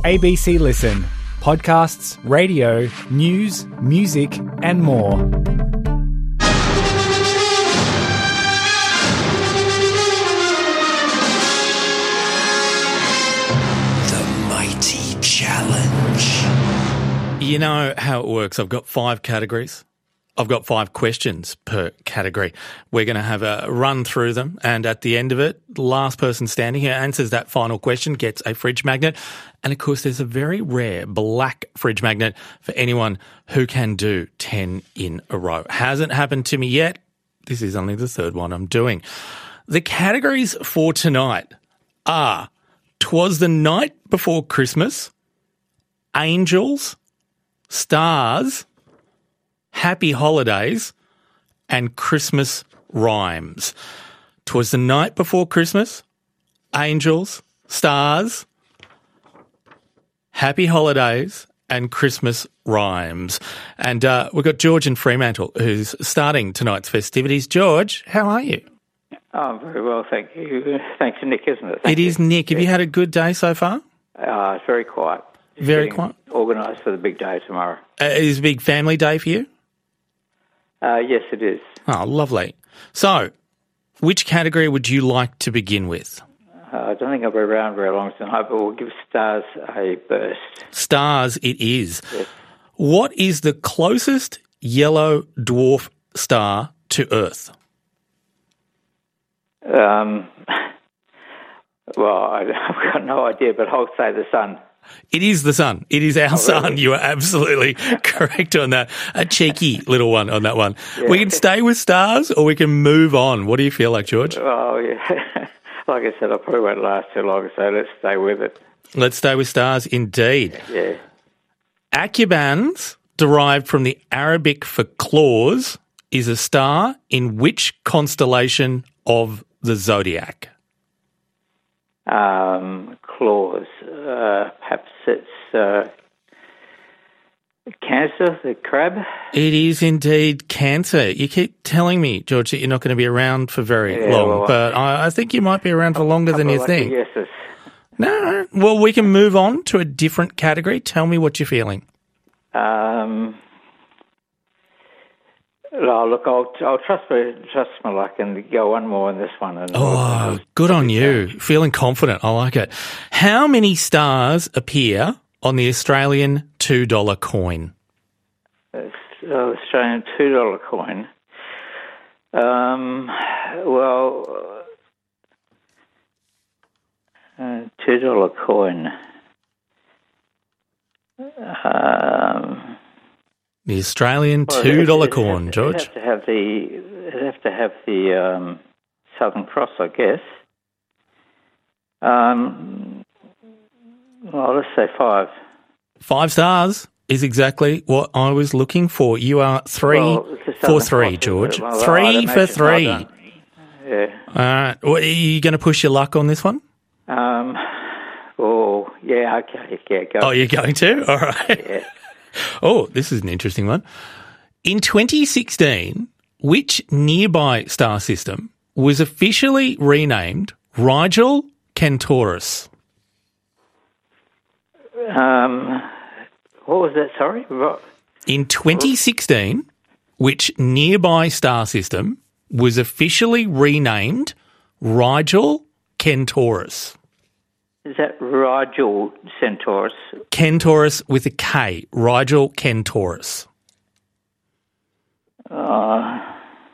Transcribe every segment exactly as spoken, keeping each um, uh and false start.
A B C Listen. Podcasts, radio, news, music and more. The Mighty Challenge. You know how it works. I've got five categories. I've got five questions per category. We're going to have a run through them, and at the end of it, the last person standing here answers that final question gets a fridge magnet. And, of course, there's a very rare black fridge magnet for anyone who can do ten in a row. Hasn't happened to me yet. This is only the third one I'm doing. The categories for tonight are "'Twas the Night Before Christmas", "Angels", "Stars", "Happy Holidays", and "Christmas Rhymes". "'Twas the Night Before Christmas", "Angels", "Stars", "Happy Holidays", and "Christmas Rhymes". And uh, we've got George in Fremantle who's starting tonight's festivities. George, how are you? Oh, very well, thank you. Thanks to Nick, isn't it? Thank it is you. Nick. Have you had a good day so far? Uh, it's very quiet. Just very getting quiet. Organised for the big day tomorrow. Uh, is it a big family day for you? Uh, yes, it is. Oh, lovely. So, which category would you like to begin with? Uh, I don't think I'll be around very long tonight, but we'll give Stars a burst. Stars it is. Yes. What is the closest yellow dwarf star to Earth? Um, well, I, I've got no idea, but I'll say the sun. It is the sun. It is our oh, sun. Really? You are absolutely correct on that. A cheeky little one on that one. Yeah. We can stay with stars or we can move on. What do you feel like, George? Oh, yeah. Like I said, I probably won't last too long, so let's stay with it. Let's stay with stars indeed. Yeah. Acubans, derived from the Arabic for claws, is a star in which constellation of the zodiac? Um, claws. Uh, perhaps it's uh, Cancer, the crab. It is indeed Cancer. You keep telling me, George, that you're not going to be around for very yeah, long, well, but I, I think you might be around for longer than you think. Guesses. No, well, we can move on to a different category. Tell me what you're feeling. Um, oh, look, I'll, I'll trust my, trust my luck and go one more on this one. And oh, good on you. Feeling confident. I like it. How many stars appear on the Australian two dollar coin? It's, uh, Australian two dollar coin. Um, well, uh, two dollar coin. Um, the Australian well, two dollar it, it, coin, it George. It'd have to have the, it'd have to have the um, Southern Cross, I guess. Um, well, let's say five. Five stars is exactly what I was looking for. You are three well, for three, George. Well, three for three. Yeah. All right. Well, are you going to push your luck on this one? Um. Oh, yeah, okay. Yeah, go. Oh, you're going to? All right. Yeah. Oh, this is an interesting one. In twenty sixteen, which nearby star system was officially renamed Rigel Kentaurus? Um, what was that, sorry? In twenty sixteen, which nearby star system was officially renamed Rigel Kentaurus? Is that Rigel Centaurus? Kentaurus with a K. Rigel Kentaurus. Uh,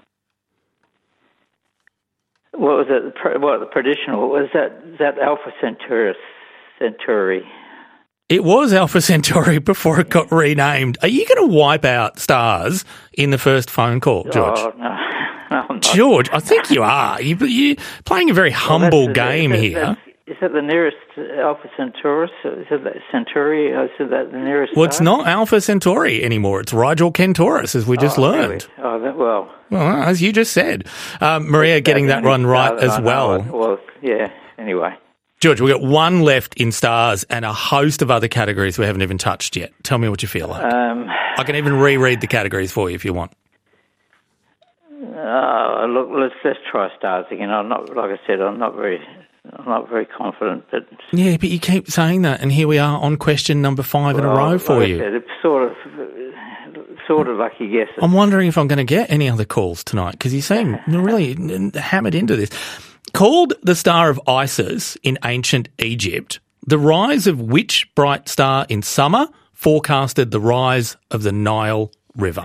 what was it? What the traditional? Was that is that Alpha Centaurus Centauri? It was Alpha Centauri before it got renamed. Are you going to wipe out stars in the first phone call, George? Oh, no. no I'm not. George, I think you are. You, you're playing a very humble well, game is that, here. Is that the nearest Alpha Centaurus? Is that Centauri? Is that the nearest Well, it's star? not Alpha Centauri anymore. It's Rigel Kentaurus, as we just oh, learned. Really? Oh, that, well. Well, as you just said. Um, Maria getting that one right as well. Well, yeah, anyway. George, we've got one left in stars and a host of other categories we haven't even touched yet. Tell me what you feel like. Um, I can even reread the categories for you if you want. Uh, look, let's let's try stars again. I'm not, like I said, I'm not very I'm not very confident, but Yeah, but you keep saying that, and here we are on question number five in a well, row for like I you. said, it's sort of sort of lucky guesses. I'm wondering if I'm going to get any other calls tonight because you seem really hammered into this. Called the Star of Isis in ancient Egypt, the rise of which bright star in summer forecasted the rise of the Nile River?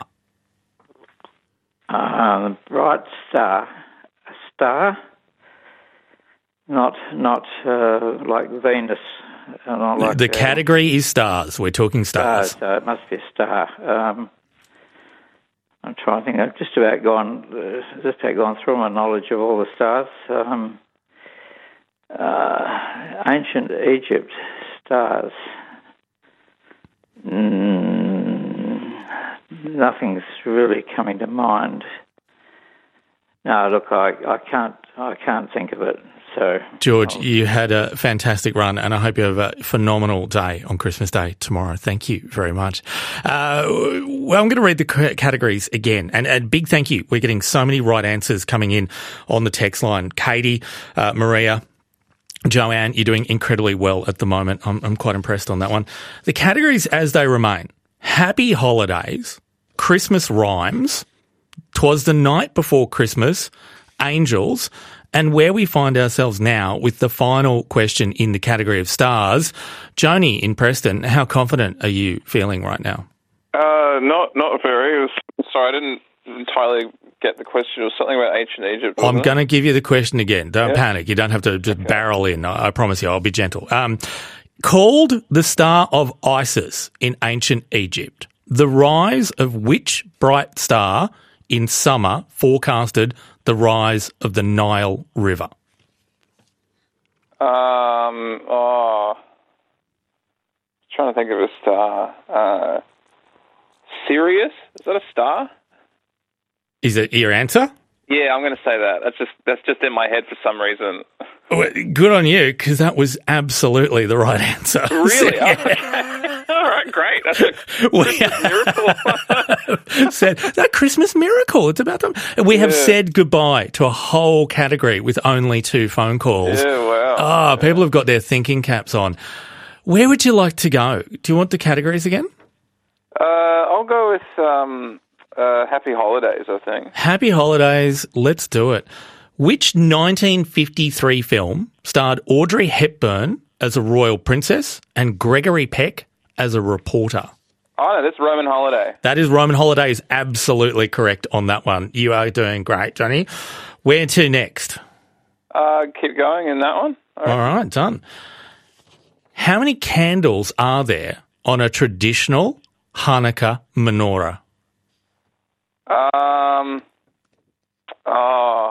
Uh, the bright star, a star, not not uh, like Venus. Uh, not like, The uh, category is stars. We're talking stars. stars, so it must be a star. Um, I'm trying to think. I've just about gone, uh, just about gone through my knowledge of all the stars. Um, uh, ancient Egypt stars. Mm, nothing's really coming to mind. No, look, I, I can't, I can't think of it. So, George, I'll, you had a fantastic run, and I hope you have a phenomenal day on Christmas Day tomorrow. Thank you very much. Uh, well, I'm going to read the c- categories again, and a big thank you. We're getting so many right answers coming in on the text line. Katie, uh, Maria, Joanne, you're doing incredibly well at the moment. I'm, I'm quite impressed on that one. The categories as they remain: Happy Holidays, Christmas Rhymes, 'Twas the Night Before Christmas, Angels, and where we find ourselves now with the final question in the category of stars. Joni in Preston, how confident are you feeling right now? Uh, not not very. It was, sorry, I didn't entirely get the question. It was something about ancient Egypt. I'm going to give you the question again. Don't Yeah. panic. You don't have to just okay. barrel in. I, I promise you, I'll be gentle. Um, called the Star of Isis in ancient Egypt, the rise of which bright star in summer forecasted the rise of the Nile River? Um, oh, trying to think of a star. Uh, Sirius? Is that a star? Is it your answer? Yeah, I'm going to say that. That's just that's just in my head for some reason. Well, good on you, because that was absolutely the right answer. Really? Yeah. Okay. All right, great. That's a Christmas miracle. Said that Christmas miracle. It's about them. We have Yeah. said goodbye to a whole category with only two phone calls. Yeah, wow. Oh, yeah. People have got their thinking caps on. Where would you like to go? Do you want the categories again? Uh, I'll go with um, uh, Happy Holidays, I think. Happy Holidays. Let's do it. Which nineteen fifty-three film starred Audrey Hepburn as a royal princess and Gregory Peck as a reporter? Oh, no, that's Roman Holiday. That is Roman Holiday is absolutely correct on that one. You are doing great, Johnny. Where to next? Uh, keep going in that one. All right. All right, done. How many candles are there on a traditional Hanukkah menorah? Um. Oh.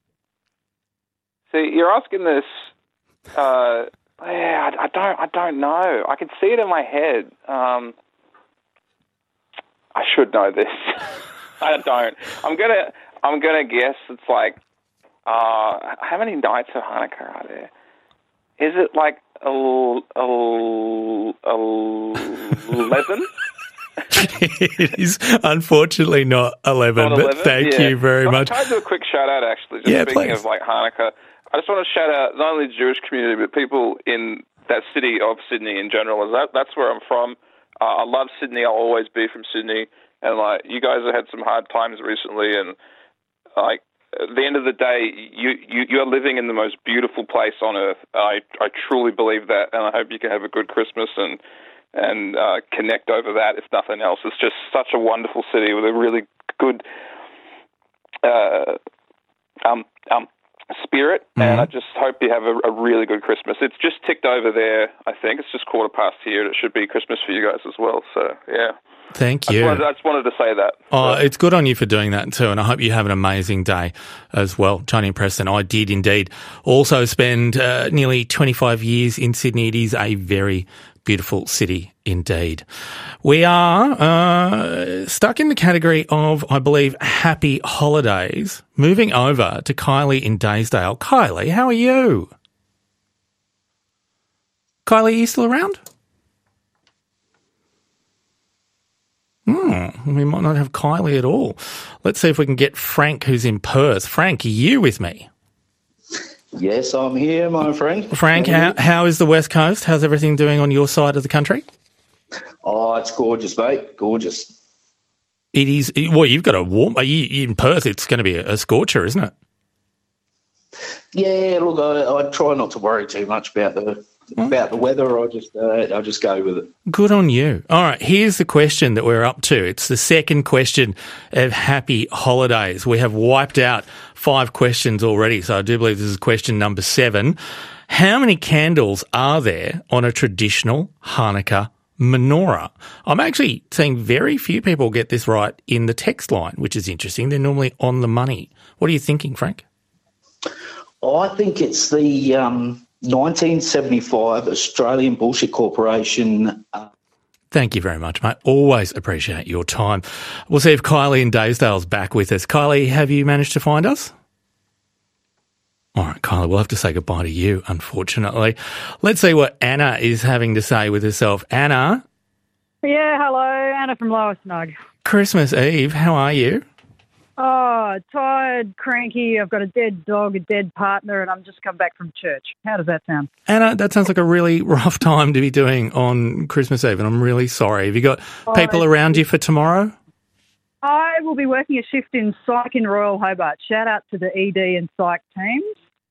See, you're asking this. Uh, yeah, I, I don't. I don't know. I can see it in my head. Um. I should know this. I don't. I'm gonna. I'm gonna guess it's like. Uh, how many nights of Hanukkah are there? Is it like a, a, a, eleven? It is unfortunately not eleven, Not but eleven? thank Yeah. you very I'm much. trying to do a quick shout out, actually. Just Yeah, speaking please. of like Hanukkah, I just want to shout out not only the Jewish community but people in that city of Sydney in general. As that, that's where I'm from. Uh, I love Sydney. I'll always be from Sydney. And like you guys have had some hard times recently, and like at the end of the day, you you you are living in the most beautiful place on earth. I I truly believe that, and I hope you can have a good Christmas and. and uh, connect over that, if nothing else. It's just such a wonderful city with a really good uh, um, um, spirit, mm-hmm. and I just hope you have a, a really good Christmas. It's just ticked over there, I think. It's just quarter past here, and it should be Christmas for you guys as well, so yeah. Thank you. I just, wanted, I just wanted to say that. Oh, it's good on you for doing that too, and I hope you have an amazing day as well. Johnny and Preston, I did indeed also spend uh, nearly twenty-five years in Sydney. It is a very beautiful city indeed. We are uh, stuck in the category of, I believe, happy holidays. Moving over to Kylie in Daysdale. Kylie, how are you? Kylie, are you still around? Hmm, we might not have Kylie at all. Let's see if we can get Frank, who's in Perth. Frank, are you with me? Yes, I'm here, my friend. Frank, how, how is the West Coast? How's everything doing on your side of the country? Oh, it's gorgeous, mate. Gorgeous. It is. Well, you've got a warm. You, in Perth, it's going to be a, a scorcher, isn't it? Yeah, look, I, I try not to worry too much about the about the weather. I just uh, I just go with it. Good on you. All right, here's the question that we're up to. It's the second question of Happy Holidays. We have wiped out five questions already, so I do believe this is question number seven. How many candles are there on a traditional Hanukkah menorah? I'm actually seeing very few people get this right in the text line, which is interesting. They're normally on the money. What are you thinking, Frank? Oh, I think it's the um, nineteen seventy-five Australian Bullshit Corporation. Uh, Thank you very much, mate. Always appreciate your time. We'll see if Kylie in Daysdale's back with us. Kylie, have you managed to find us? All right, Kylie, we'll have to say goodbye to you, unfortunately. Let's see what Anna is having to say with herself. Anna? Yeah, hello. Anna from Lower Snug. Christmas Eve, how are you? Oh, tired, cranky. I've got a dead dog, a dead partner, and I'm just come back from church. How does that sound? Anna, that sounds like a really rough time to be doing on Christmas Eve, and I'm really sorry. Have you got oh, people around you for tomorrow? I will be working a shift in psych in Royal Hobart. Shout out to the E D and psych teams.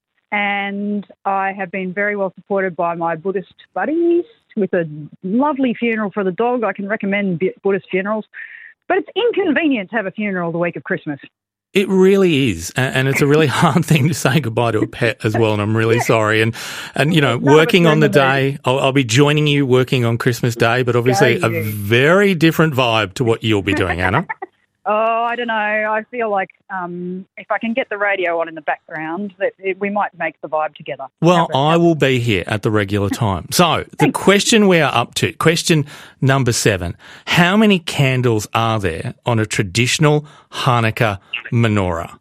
And I have been very well supported by my Buddhist buddies with a lovely funeral for the dog. I can recommend Buddhist funerals. But it's inconvenient to have a funeral the week of Christmas. It really is, and it's a really hard thing to say goodbye to a pet as well, and I'm really sorry. And, and you know, working on the day, I'll, I'll be joining you working on Christmas Day, but obviously a very different vibe to what you'll be doing, Anna. Oh, I don't know. I feel like um, if I can get the radio on in the background, that it, we might make the vibe together. Well, I will be here at the regular time. So the question we are up to, question number seven, how many candles are there on a traditional Hanukkah menorah?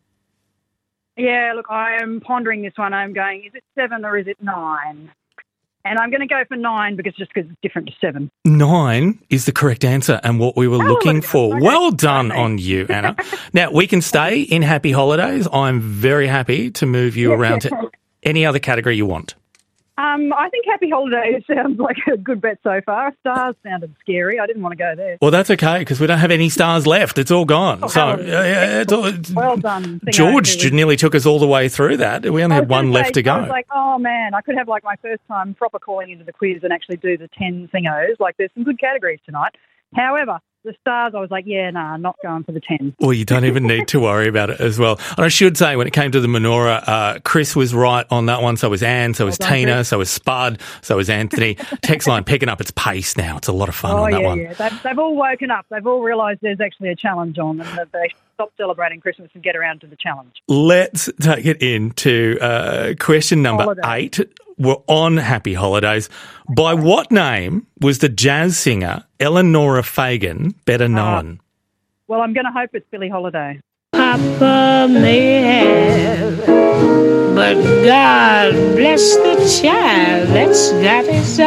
Yeah, look, I am pondering this one. I'm going, is it seven or is it nine? And I'm going to go for nine because just because it's different to seven. Nine is the correct answer and what we were oh, looking for. Okay. Well done okay. on you, Anna. Now, we can stay in Happy Holidays. I'm very happy to move you around to any other category you want. Um, I think Happy Holidays sounds like a good bet so far. Stars sounded scary. I didn't want to go there. Well, that's okay because we don't have any stars left. It's all gone. Oh, so, uh, yeah, it's all, it's, well done. George nearly took us all the way through that. We only had one say, left to go. I was like, oh, man, I could have like my first time proper calling into the quiz and actually do the ten thingos. Like, there's some good categories tonight. However, the stars, I was like, yeah, nah, not going for the ten. Well, you don't even need to worry about it as well. And I should say, when it came to the menorah, uh, Chris was right on that one. So was Anne, so was well Tina, Chris. So was Spud, so was Anthony. Text line picking up its pace now. It's a lot of fun oh, on that yeah, one. Yeah, they've, they've all woken up. They've all realised there's actually a challenge on and that they stop celebrating Christmas and get around to the challenge. Let's take it into uh, question number Holiday. eight. We're on Happy Holidays. By what name was the jazz singer Eleanor Fagan better known? Uh, well, I'm going to hope it's Billie Holiday. Papa may have, but God bless the child that's got his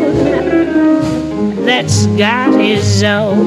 own, that's got his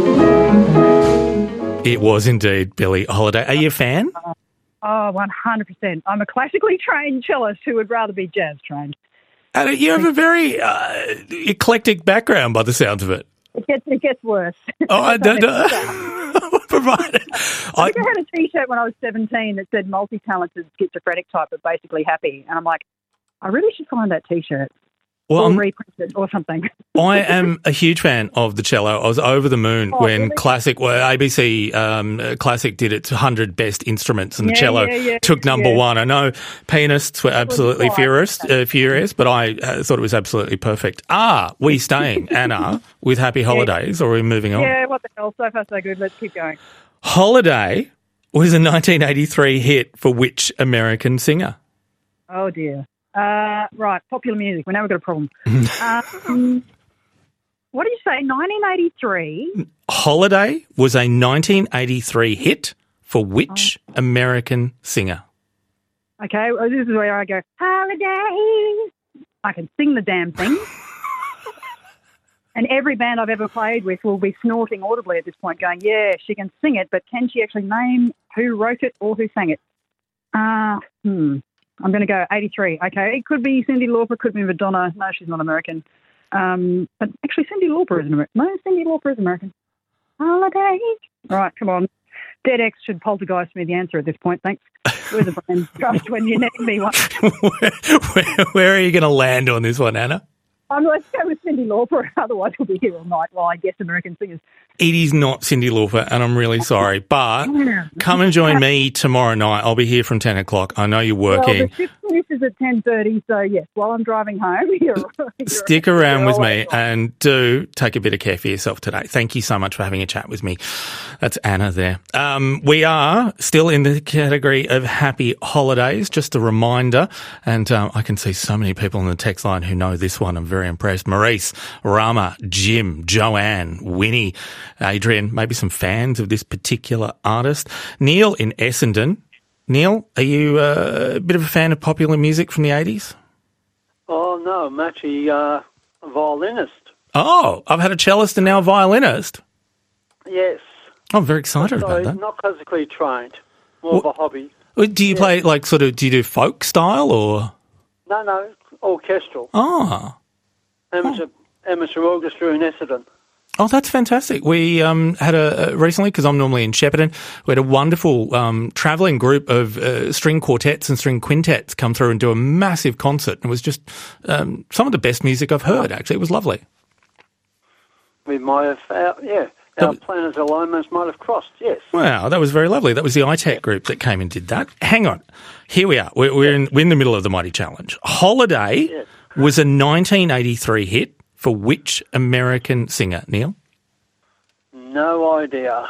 own. It was indeed Billie Holiday. Are you a fan? Uh, oh, one hundred percent. I'm a classically trained cellist who would rather be jazz trained. And you have a very uh, eclectic background by the sounds of it. It gets, it gets worse. Oh, I don't know. Provided. I, I had a T-shirt when I was seventeen that said multi-talented schizophrenic type, but basically happy. And I'm like, I really should find that T-shirt. Well, or reprint it or something. I am a huge fan of the cello. I was over the moon oh, when really? Classic, well, A B C um, Classic did its one hundred best instruments, and the yeah, cello yeah, yeah, took number yeah. one. I know pianists were absolutely furious, uh, furious, but I uh, thought it was absolutely perfect. Are we staying, Anna, with Happy Holidays, yeah. or are we moving on? Yeah, what the hell? So far, so good. Let's keep going. Holiday was a nineteen eighty-three hit for which American singer? Oh, dear. Uh, right, popular music. We know we've got a problem. um, what did you say, nineteen eighty-three? Holiday was a nineteen eighty-three hit for which oh. American singer? Okay, well, this is where I go, Holiday. I can sing the damn thing. And every band I've ever played with will be snorting audibly at this point, going, yeah, she can sing it, but can she actually name who wrote it or who sang it? Uh, hmm. I'm going to go eighty-three. Okay, it could be Cyndi Lauper, could be Madonna. No, she's not American. Um, but actually, Cyndi Lauper is an American. No, Cyndi Lauper is American. Holiday. All right, come on. Dead X should poltergeist me the answer at this point. Thanks. We're the brand trust when you need me one. where, where, where are you going to land on this one, Anna? Um, let's go with Cyndi Lauper. Otherwise, we'll be here all night while I guess American singers. It is not Cyndi Lauper, and I'm really sorry. But come and join me tomorrow night. I'll be here from ten o'clock. I know you're working. Well, the shift finishes at ten thirty, so yes, while I'm driving home, you're, you're stick around with me and do take a bit of care for yourself today. Thank you so much for having a chat with me. That's Anna there. Um, we are still in the category of happy holidays. Just a reminder, and um, I can see so many people on the text line who know this one. I'm very impressed. Maurice, Rama, Jim, Joanne, Winnie, Adrian, maybe some fans of this particular artist. Neil in Essendon. Neil, are you uh, a bit of a fan of popular music from the eighties? Oh, no, I'm actually uh, a violinist. Oh, I've had a cellist and now a violinist. Yes. I'm very excited so about that. Not classically trained, more what, of a hobby. Do you yeah. play, like, sort of, do you do folk style or? No, no, orchestral. Oh. Amateur, oh. amateur orchestra in Essendon. Oh, that's fantastic. We um, had a, uh, recently, because I'm normally in Shepparton, we had a wonderful um, travelling group of uh, string quartets and string quintets come through and do a massive concert. It was just um, some of the best music I've heard, actually. It was lovely. We might have, uh, yeah, our that, planners' alignments might have crossed, yes. Wow, that was very lovely. That was the I TEC group that came and did that. Hang on. Here we are. We're, we're, in, we're in the middle of the Mighty Challenge. Holiday yes. was a nineteen eighty-three hit. For which American singer, Neil? No idea.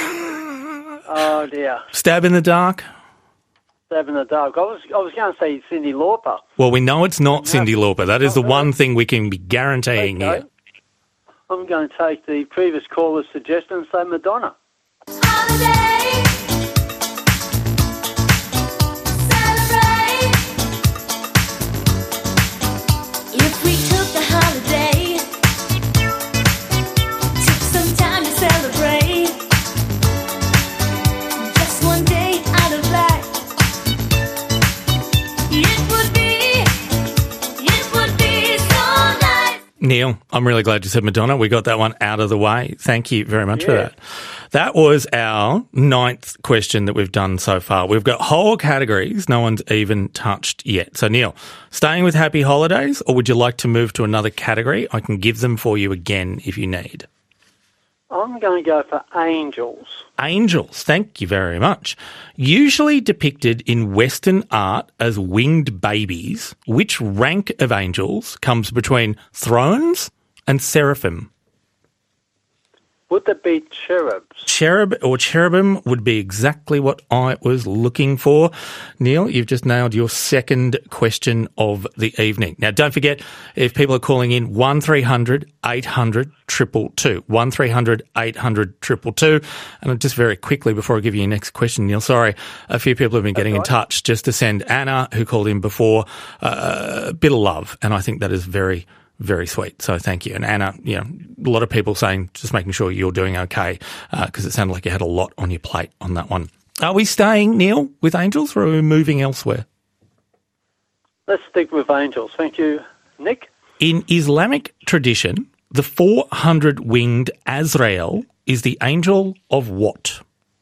Oh, dear. Stab in the dark? Stab in the dark. I was I was going to say Cyndi Lauper. Well, we know it's not no. Cyndi Lauper. That is the one thing we can be guaranteeing okay. here. I'm going to take the previous caller's suggestion and say Madonna. Holiday. Neil, I'm really glad you said Madonna. We got that one out of the way. Thank you very much yeah. for that. That was our ninth question that we've done so far. We've got whole categories no one's even touched yet. So, Neil, staying with happy holidays, or would you like to move to another category? I can give them for you again if you need. I'm going to go for angels. Angels, thank you very much. Usually depicted in Western art as winged babies, which rank of angels comes between thrones and seraphim? Would that be cherubs? Cherub or cherubim would be exactly what I was looking for. Neil, you've just nailed your second question of the evening. Now, don't forget, if people are calling in, one three hundred eight hundred two two two, one three hundred eight hundred two two two. And just very quickly, before I give you your next question, Neil, sorry, a few people have been getting That's in right. touch just to send Anna, who called in before, uh, a bit of love. And I think that is very Very sweet. So thank you. And Anna, you know, a lot of people saying just making sure you're doing okay because uh, it sounded like you had a lot on your plate on that one. Are we staying, Neil, with angels or are we moving elsewhere? Let's stick with angels. Thank you, Nick. In Islamic tradition, the four hundred winged Azrael is the angel of what?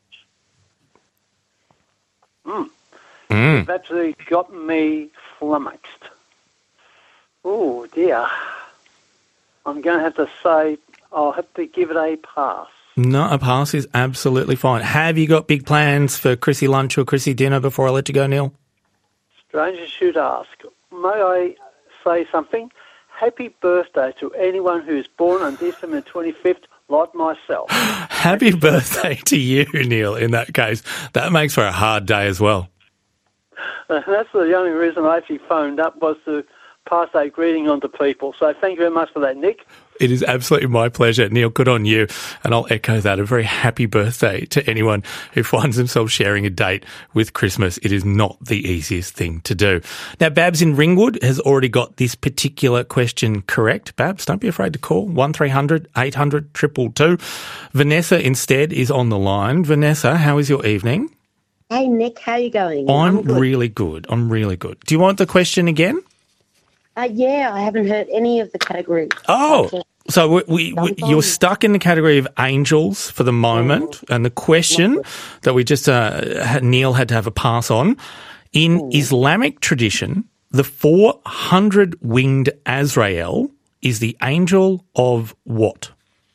Mm. Mm. You've actually got me flummoxed. Oh, dear. I'm going to have to say I'll have to give it a pass. No, a pass is absolutely fine. Have you got big plans for Chrissy lunch or Chrissy dinner before I let you go, Neil? Strangers should ask. May I say something? Happy birthday to anyone who's born on December twenty-fifth, like myself. Happy birthday to you, Neil, in that case. That makes for a hard day as well. Uh, that's the only reason I actually phoned up was to pass a greeting on to people. So thank you very much for that, Nick. It is absolutely my pleasure. Neil, good on you. And I'll echo that. A very happy birthday to anyone who finds themselves sharing a date with Christmas. It is not the easiest thing to do. Now, Babs in Ringwood has already got this particular question correct. Babs, don't be afraid to call. one three hundred eight hundred two two two. Vanessa instead is on the line. Vanessa, how is your evening? Hey, Nick, how you going? I'm good. really good. I'm really good. Do you want the question again? Uh, yeah, I haven't heard any of the categories. Oh, so we, we, we, you're stuck in the category of angels for the moment, mm. and the question that we just uh, had, Neil had to have a pass on. In mm. Islamic tradition, the four hundred winged Azrael is the angel of what?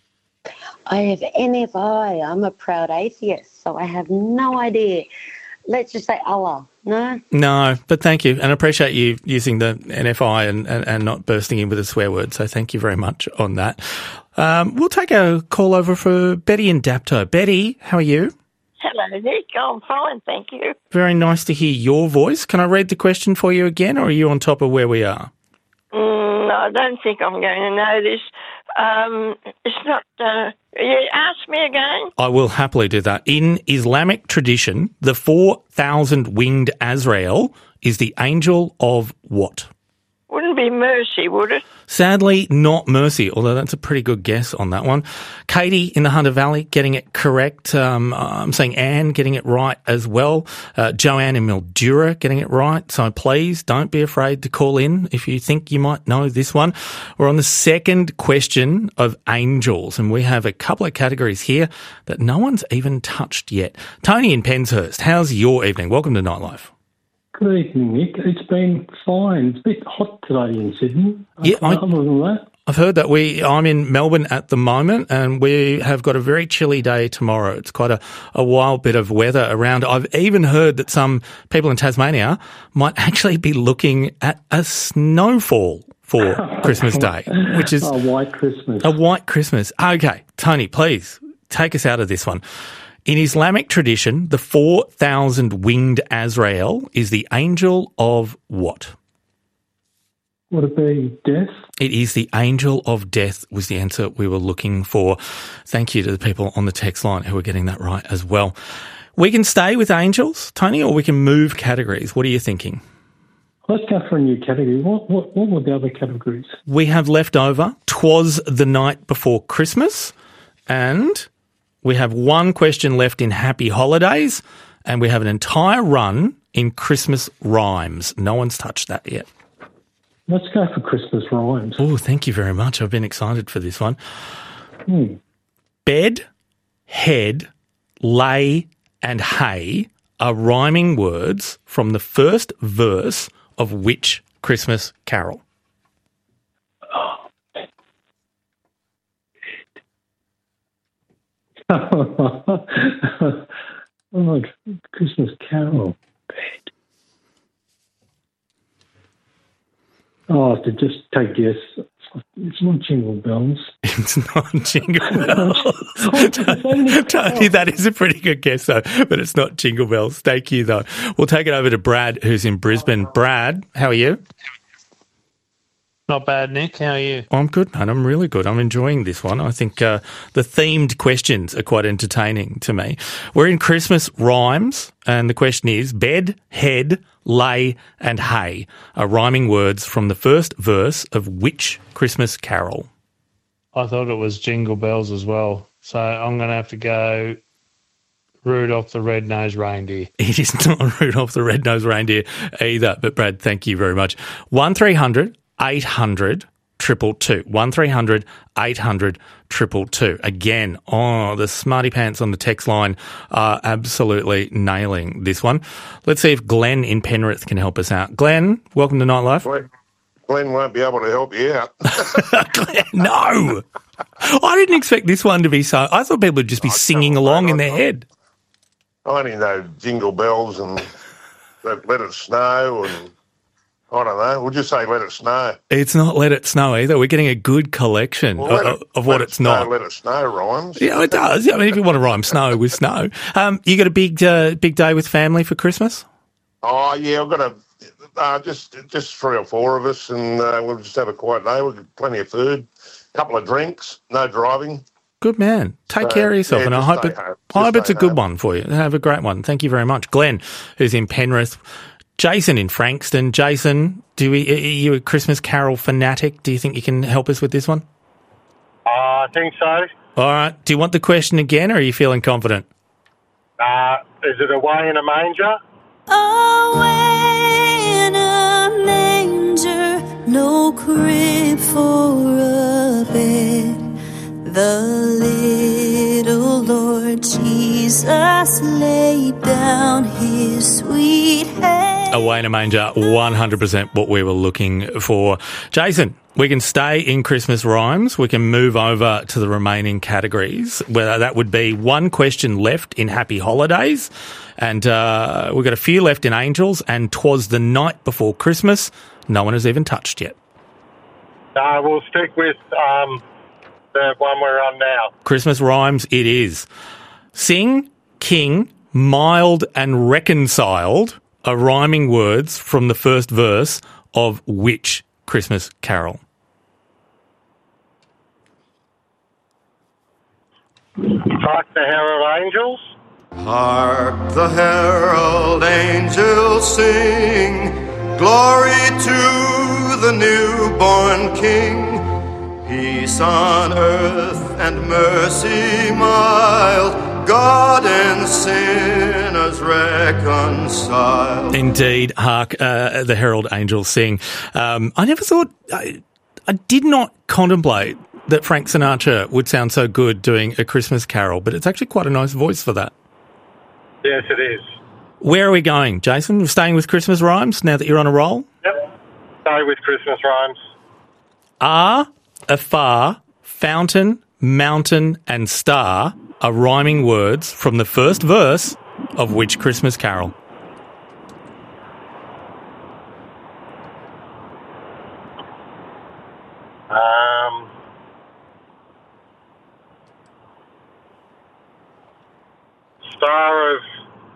I have N F I. I'm a proud atheist, so I have no idea. Let's just say Allah. No? No, but thank you. And I appreciate you using the N F I and, and, and not bursting in with a swear word. So thank you very much on that. Um, we'll take a call over for Betty in Dapto. Betty, how are you? Hello, Nick. I'm fine, thank you. Very nice to hear your voice. Can I read the question for you again, or are you on top of where we are? Mm, I don't think I'm going to know this. Um, it's not... Uh, you ask me again? I will happily do that. In Islamic tradition, the four thousand winged Azrael is the angel of what? Wouldn't be Mercy, would it? Sadly, not Mercy, although that's a pretty good guess on that one. Katie in the Hunter Valley getting it correct. Um, I'm saying Anne getting it right as well. Uh, Joanne in Mildura getting it right. So please don't be afraid to call in if you think you might know this one. We're on the second question of angels, and we have a couple of categories here that no one's even touched yet. Tony in Penshurst, how's your evening? Welcome to Nightlife. Good evening, Nick. It's been fine. It's a bit hot today in Sydney. Yeah, I, Other than that, I've heard that. We I'm in Melbourne at the moment, and we have got a very chilly day tomorrow. It's quite a, a wild bit of weather around. I've even heard that some people in Tasmania might actually be looking at a snowfall for Christmas Day, which is a white Christmas. A white Christmas. Okay, Tony, please take us out of this one. In Islamic tradition, the four thousand winged Azrael is the angel of what? Would it be death? It is the angel of death was the answer we were looking for. Thank you to the people on the text line who are getting that right as well. We can stay with angels, Tony, or we can move categories. What are you thinking? Let's go for a new category. What, what, what were the other categories? We have left over "'Twas the Night Before Christmas" and... we have one question left in Happy Holidays, and we have an entire run in Christmas rhymes. No one's touched that yet. Let's go for Christmas rhymes. Oh, thank you very much. I've been excited for this one. Hmm. Bed, head, lay, and hay are rhyming words from the first verse of which Christmas carol? Oh, Christmas Carol. Bed. Oh, I have to just take a guess. It's not Jingle Bells. It's not Jingle Bells. Tony, that is a pretty good guess, though, but it's not Jingle Bells. Thank you, though. We'll take it over to Brad, who's in Brisbane. Brad, how are you? Not bad, Nick. How are you? I'm good, man. I'm really good. I'm enjoying this one. I think uh, the themed questions are quite entertaining to me. We're in Christmas rhymes, and the question is, bed, head, lay, and hay are rhyming words from the first verse of which Christmas carol? I thought it was Jingle Bells as well, so I'm going to have to go Rudolph the Red-Nosed Reindeer. It is not Rudolph the Red-Nosed Reindeer either, but Brad, thank you very much. one three hundred eight hundred triple two. one three hundred eight hundred triple two. Again, oh, the smarty pants on the text line are absolutely nailing this one. Let's see if Glenn in Penrith can help us out. Glenn, welcome to Nightlife. Wait, Glenn won't be able to help you out. Glenn, no. I didn't expect this one to be so... I thought people would just be I singing along in their I, head. I only know Jingle Bells and Let It Snow and... I don't know. We'll just say Let It Snow. It's not Let It Snow either. We're getting a good collection well, of, it, of what it it's snow, not. Let It Snow rhymes. Yeah, it does. I mean, if you want to rhyme snow with snow. Um, you got a big uh, big day with family for Christmas? Oh, yeah. I've got a, uh, just just three or four of us, and uh, we'll just have a quiet day. We've got plenty of food, a couple of drinks, no driving. Good man. Take so, care of yourself, yeah, and I hope, it, I hope it's a good home. one for you. Have a great one. Thank you very much. Glenn, who's in Penrith. Jason in Frankston. Jason, do we, are you a Christmas Carol fanatic? Do you think you can help us with this one? Uh, I think so. All right. Do you want the question again, or are you feeling confident? Uh, Is it Away in a Manger? Away in a manger, no crib for a bed. The little Lord Jesus laid down his sweet head. Away in a Manger, one hundred percent what we were looking for. Jason, we can stay in Christmas rhymes. We can move over to the remaining categories, whether that would be one question left in Happy Holidays, and uh, we've got a few left in Angels, and 'Twas the Night Before Christmas. No one has even touched yet. No, we'll stick with um, the one we're on now. Christmas rhymes it is. Sing, king, mild and reconciled are rhyming words from the first verse of which Christmas carol? Hark the Herald Angels. Hark the herald angels sing, glory to the newborn King. Peace on earth and mercy mild, God and sinners reconciled. Indeed, hark uh, the herald angels sing. Um, I never thought, I, I did not contemplate that Frank Sinatra would sound so good doing a Christmas carol, but it's actually quite a nice voice for that. Yes, it is. Where are we going, Jason? We're staying with Christmas rhymes now that you're on a roll? Yep. Stay with Christmas rhymes. Are, afar, fountain, mountain and star are rhyming words from the first verse of which Christmas carol? Um, Star of...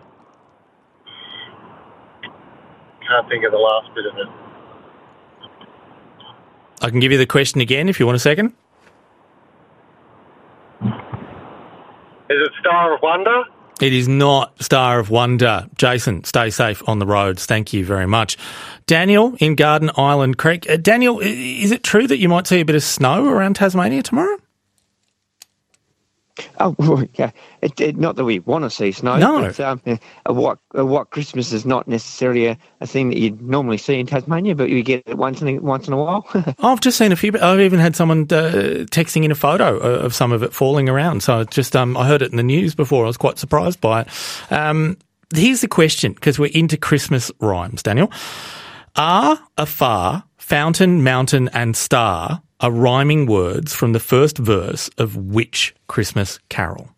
Can't think of the last bit of it. I can give you the question again if you want a second. Is it Star of Wonder? It is not Star of Wonder. Jason, stay safe on the roads. Thank you very much. Daniel in Garden Island Creek. Uh, Daniel, is it true that you might see a bit of snow around Tasmania tomorrow? Oh, well, yeah. It, it, not that we want to see snow. No. But, um, a white, a white Christmas is not necessarily a, a thing that you'd normally see in Tasmania, but you get it once in a, once in a while. I've just seen a few. I've even had someone uh, texting in a photo of some of it falling around. So it's just, um, I heard it in the news before. I was quite surprised by it. Um, here's the question, because we're into Christmas rhymes, Daniel. Are, afar, fountain, mountain and star are rhyming words from the first verse of which Christmas carol?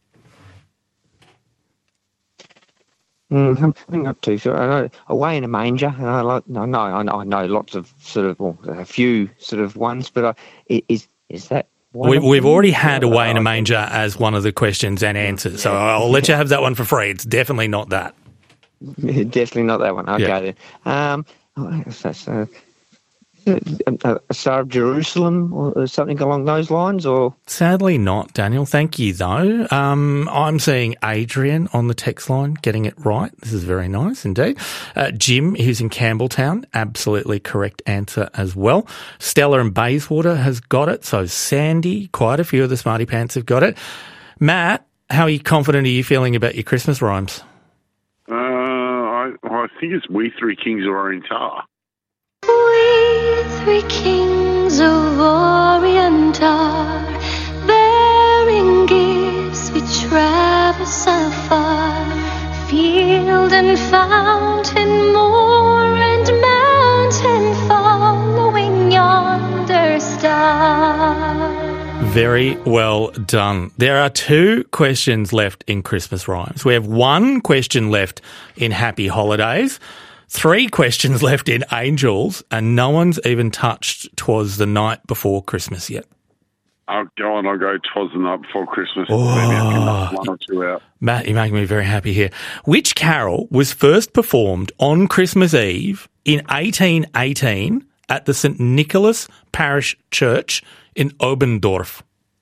Mm, I'm not too sure. I know Away in a Manger, and I, like, I know I know I know lots of sort of well, a few sort of ones, but I, is is that one we, of we've them? already had Away in a Manger as one of the questions and answers, so I'll let you have that one for free. It's definitely not that. Definitely not that one. Okay, Yeah. then. Um, oh, that's, uh, a, a Star of Jerusalem or something along those lines, or Sadly not, Daniel. Thank you, though. Um, I'm seeing Adrian on the text line getting it right. This is very nice indeed. Uh, Jim, who's in Campbelltown, absolutely correct answer as well. Stella in Bayswater has got it. So Sandy, quite a few of the Smarty Pants have got it. Matt, how are you confident are you feeling about your Christmas rhymes? Uh, I, I think it's We Three Kings of Orientar. We three kings of Orient are, bearing gifts we travel so far. Field and fountain, moor and mountain, following yonder star. Very well done. There are two questions left in Christmas rhymes. We have one question left in Happy Holidays, three questions left in Angels, and no one's even touched 'Twas the Night Before Christmas yet. I'll go on, I'll go Twas the Night Before Christmas. Oh. Maybe I can knock one or two out. Matt, you're making me very happy here. Which carol was first performed on Christmas Eve in eighteen eighteen at the Saint Nicholas Parish Church in Obendorf?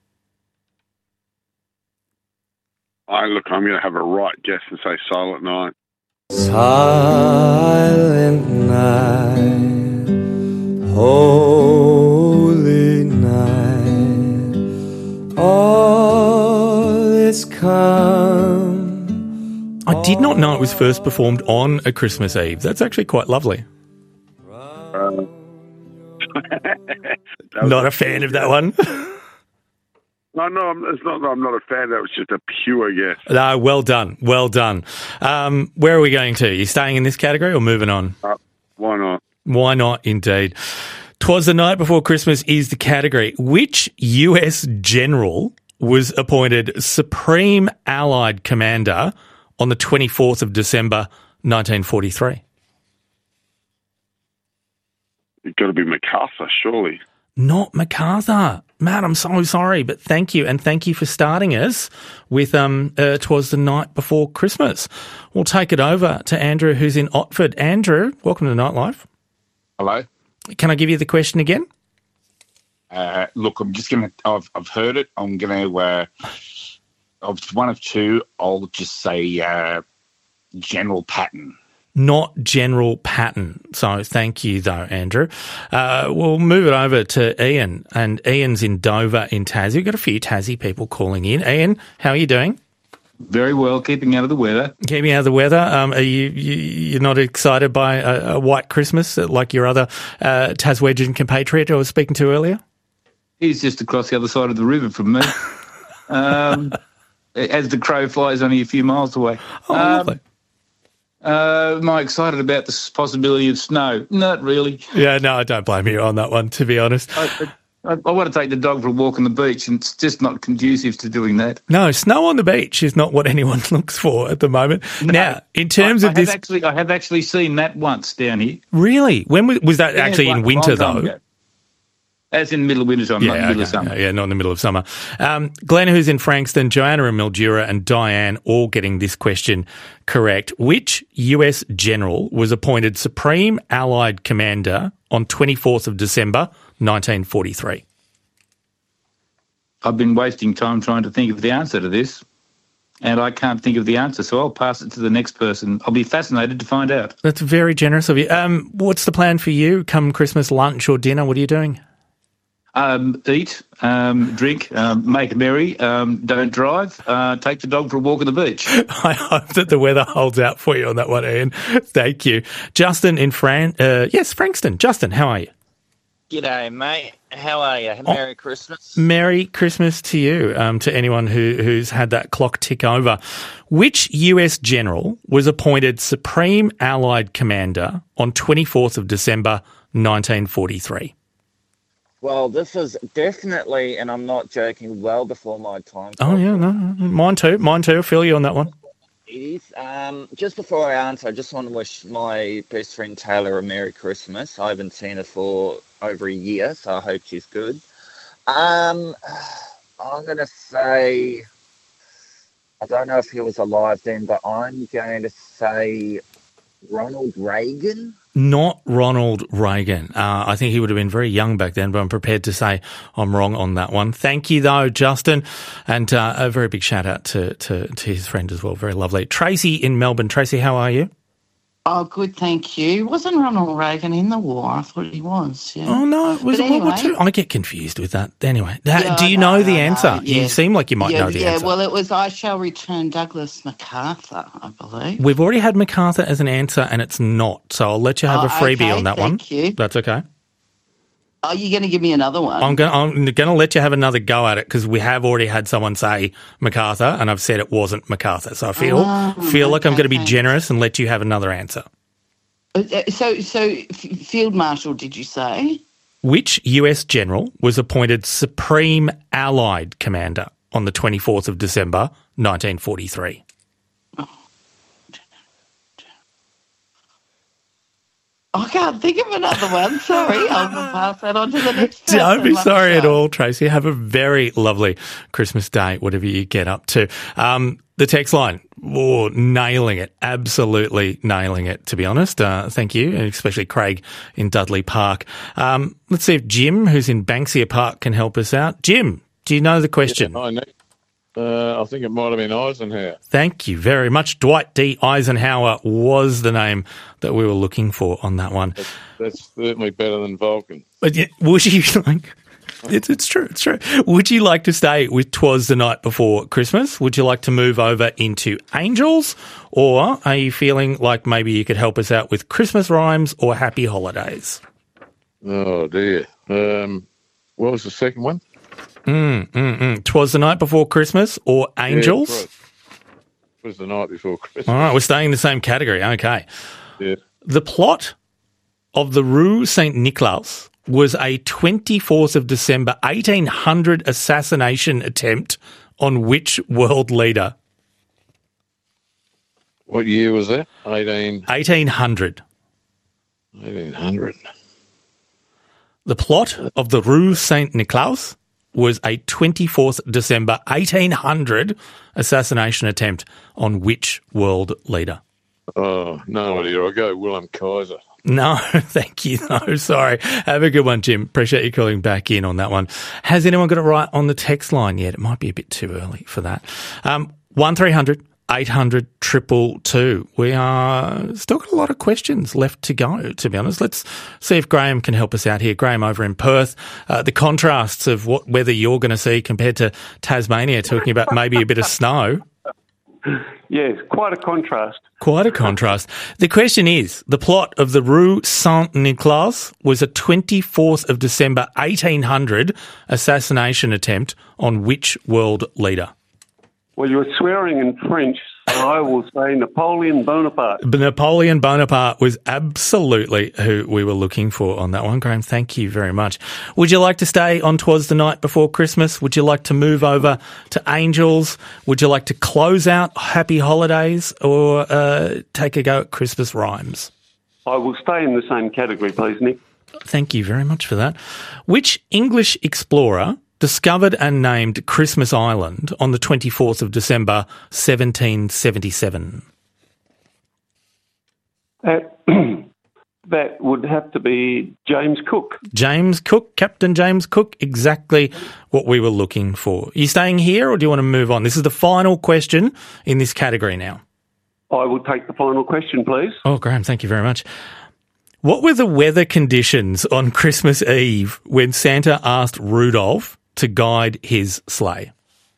I look, I'm going to have a right guess and say Silent Night. Silent night, holy night, all is calm. I I did not know it was first performed on a Christmas Eve. That's actually quite lovely. Uh, Not a fan of that one. No, no, I'm, it's not that I'm not a fan. That was just a pure guess. No, well done. Well done. Um, where are we going to? Are you staying in this category or moving on? Uh, why not? Why not, indeed. 'Twas the Night Before Christmas is the category. Which U S general was appointed Supreme Allied Commander on the twenty-fourth of December, nineteen forty-three? It's got to be MacArthur, surely. Not MacArthur. Matt, I'm so sorry, but thank you, and thank you for starting us with um, uh, 'Twas the Night Before Christmas. We'll take it over to Andrew, who's in Otford. Andrew, welcome to Nightlife. Hello. Can I give you the question again? Uh, look, I'm just going to, I've I've heard it. I'm going to, uh, of one of two, I'll just say uh, General Patton. Not General Patton. So thank you, though, Andrew. Uh, we'll move it over to Ian, and Ian's in Dover in Tassie. We've got a few Tassie people calling in. Ian, how are you doing? Very well, keeping out of the weather. Keeping out of the weather. Um, are you, you you're not excited by a, a white Christmas like your other uh, Taswegian compatriot I was speaking to earlier? He's just across the other side of the river from me. um, as the crow flies, only a few miles away. Oh, um, lovely. Uh, am I excited about the possibility of snow? Not really. Yeah, no, I don't blame you on that one, to be honest. I, I, I want to take the dog for a walk on the beach, and it's just not conducive to doing that. No, snow on the beach is not what anyone looks for at the moment. No, now, in terms I, of I have this... Actually, I have actually seen that once down here. Really? When was, was that Yeah, actually in long- winter, long time though? ago. As in the middle of winter time, not in the middle of okay, summer. Yeah, not in the middle of summer. Um, Glenn, who's in Frankston, Joanna in Mildura, and Diane all getting this question correct. Which U S general was appointed Supreme Allied Commander on twenty-fourth of December, nineteen forty-three? I've been wasting time trying to think of the answer to this, and I can't think of the answer, so I'll pass it to the next person. I'll be fascinated to find out. That's very generous of you. Um, what's the plan for you come Christmas lunch or dinner? What are you doing? Um, eat, um, drink, um, make merry, um, don't drive, uh, take the dog for a walk on the beach. I hope that the weather holds out for you on that one, Ian. Thank you. Justin in Fran, uh, yes, Frankston. Justin, how are you? G'day, mate. How are you? Merry Christmas. Merry Christmas to you, um, to anyone who, who's had that clock tick over. Which U S general was appointed Supreme Allied Commander on twenty-fourth of December, nineteen forty-three? Well, this is definitely, and I'm not joking, well before my time. Oh, yeah, no, no, mine too. Mine too. I feel you on that one. It is. Um, just before I answer, I just want to wish my best friend Taylor a Merry Christmas. I haven't seen her for over a year, so I hope she's good. Um, I'm going to say, I don't know if he was alive then, but I'm going to say Ronald Reagan. Not Ronald Reagan. Uh, I think he would have been very young back then, but I'm prepared to say I'm wrong on that one. Thank you, though, Justin. And uh, a very big shout out to, to, to his friend as well. Very lovely. Tracy in Melbourne. Tracy, how are you? Oh, good, thank you. Wasn't Ronald Reagan in the war? I thought he was. Yeah. Oh, no. Was But it World War anyway- Two? I get confused with that. Anyway, that, Yeah, do I you know, know the I know, answer? yeah. You seem like you might yeah, know the yeah, answer. well, it was I Shall Return Douglas MacArthur, I believe. We've already had MacArthur as an answer, and it's not. So I'll let you have Oh, a freebie okay, on that thank one. you. That's okay. Are you going to give me another one? I'm going. I'm going to let you have another go at it because we have already had someone say MacArthur, and I've said it wasn't MacArthur. So I feel Oh, feel like I'm okay, going to be thanks. generous and let you have another answer. Uh, So, so F- Field Marshal, did you say? Which U S general was appointed Supreme Allied Commander on the twenty-fourth of December, nineteen forty-three? I can't think of another one. Sorry, I'll pass that on to the next person. Don't be Love sorry the at show. all, Tracy. Have a very lovely Christmas day, whatever you get up to. Um, the text line, oh, nailing it, absolutely nailing it, to be honest. Uh, thank you, and especially Craig in Dudley Park. Um, let's see if Jim, who's in Banksia Park, can help us out. Jim, do you know the question? Hi, Nick. Uh, I think it might have been Eisenhower. Thank you very much. Dwight D. Eisenhower was the name that we were looking for on that one. That's, that's certainly better than Vulcan. But yeah, was he like... It's, it's true, it's true. Would you like to stay with 'Twas the Night Before Christmas? Would you like to move over into Angels? Or are you feeling like maybe you could help us out with Christmas rhymes or Happy Holidays? Oh, dear. Um, what was the second one? Mm, mm, mm. 'Twas the Night Before Christmas or Angels? Yeah, it was the night before Christmas. All right, we're staying in the same category. Okay. Yeah. The plot of the Rue Saint Nicolas was a twenty-fourth of December eighteen hundred assassination attempt on which world leader? What year was that? eighteen eighteen hundred. eighteen hundred. The plot of the Rue Saint Nicolas was a twenty-fourth December eighteen hundred assassination attempt on which world leader? Oh, no idea. I'll go Willem Kaiser. No, thank you. No, sorry. Have a good one, Jim. Appreciate you calling back in on that one. Has anyone got it right on the text line yet? It might be a bit too early for that. Um, one three hundred eight hundred two two two. We are still got a lot of questions left to go, to be honest. Let's see if Graham can help us out here. Graham over in Perth. Uh, the contrasts of what weather you're going to see compared to Tasmania, talking about maybe a bit of snow. Yes, quite a contrast. Quite a contrast. The question is, the plot of the Rue Saint Nicolas was a twenty-fourth of December eighteen hundred assassination attempt on which world leader? Well, you're swearing in French, so I will say Napoleon Bonaparte. Napoleon Bonaparte was absolutely who we were looking for on that one, Graham. Thank you very much. Would you like to stay on 'Twas the Night Before Christmas? Would you like to move over to Angels? Would you like to close out Happy Holidays or uh, take a go at Christmas rhymes? I will stay in the same category, please, Nick. Thank you very much for that. Which English explorer discovered and named Christmas Island on the twenty-fourth of December, seventeen seventy-seven? That, that would have to be James Cook. James Cook, Captain James Cook, exactly what we were looking for. Are you staying here or do you want to move on? This is the final question in this category now. I will take the final question, please. Oh, Graham, thank you very much. What were the weather conditions on Christmas Eve when Santa asked Rudolph to guide his sleigh?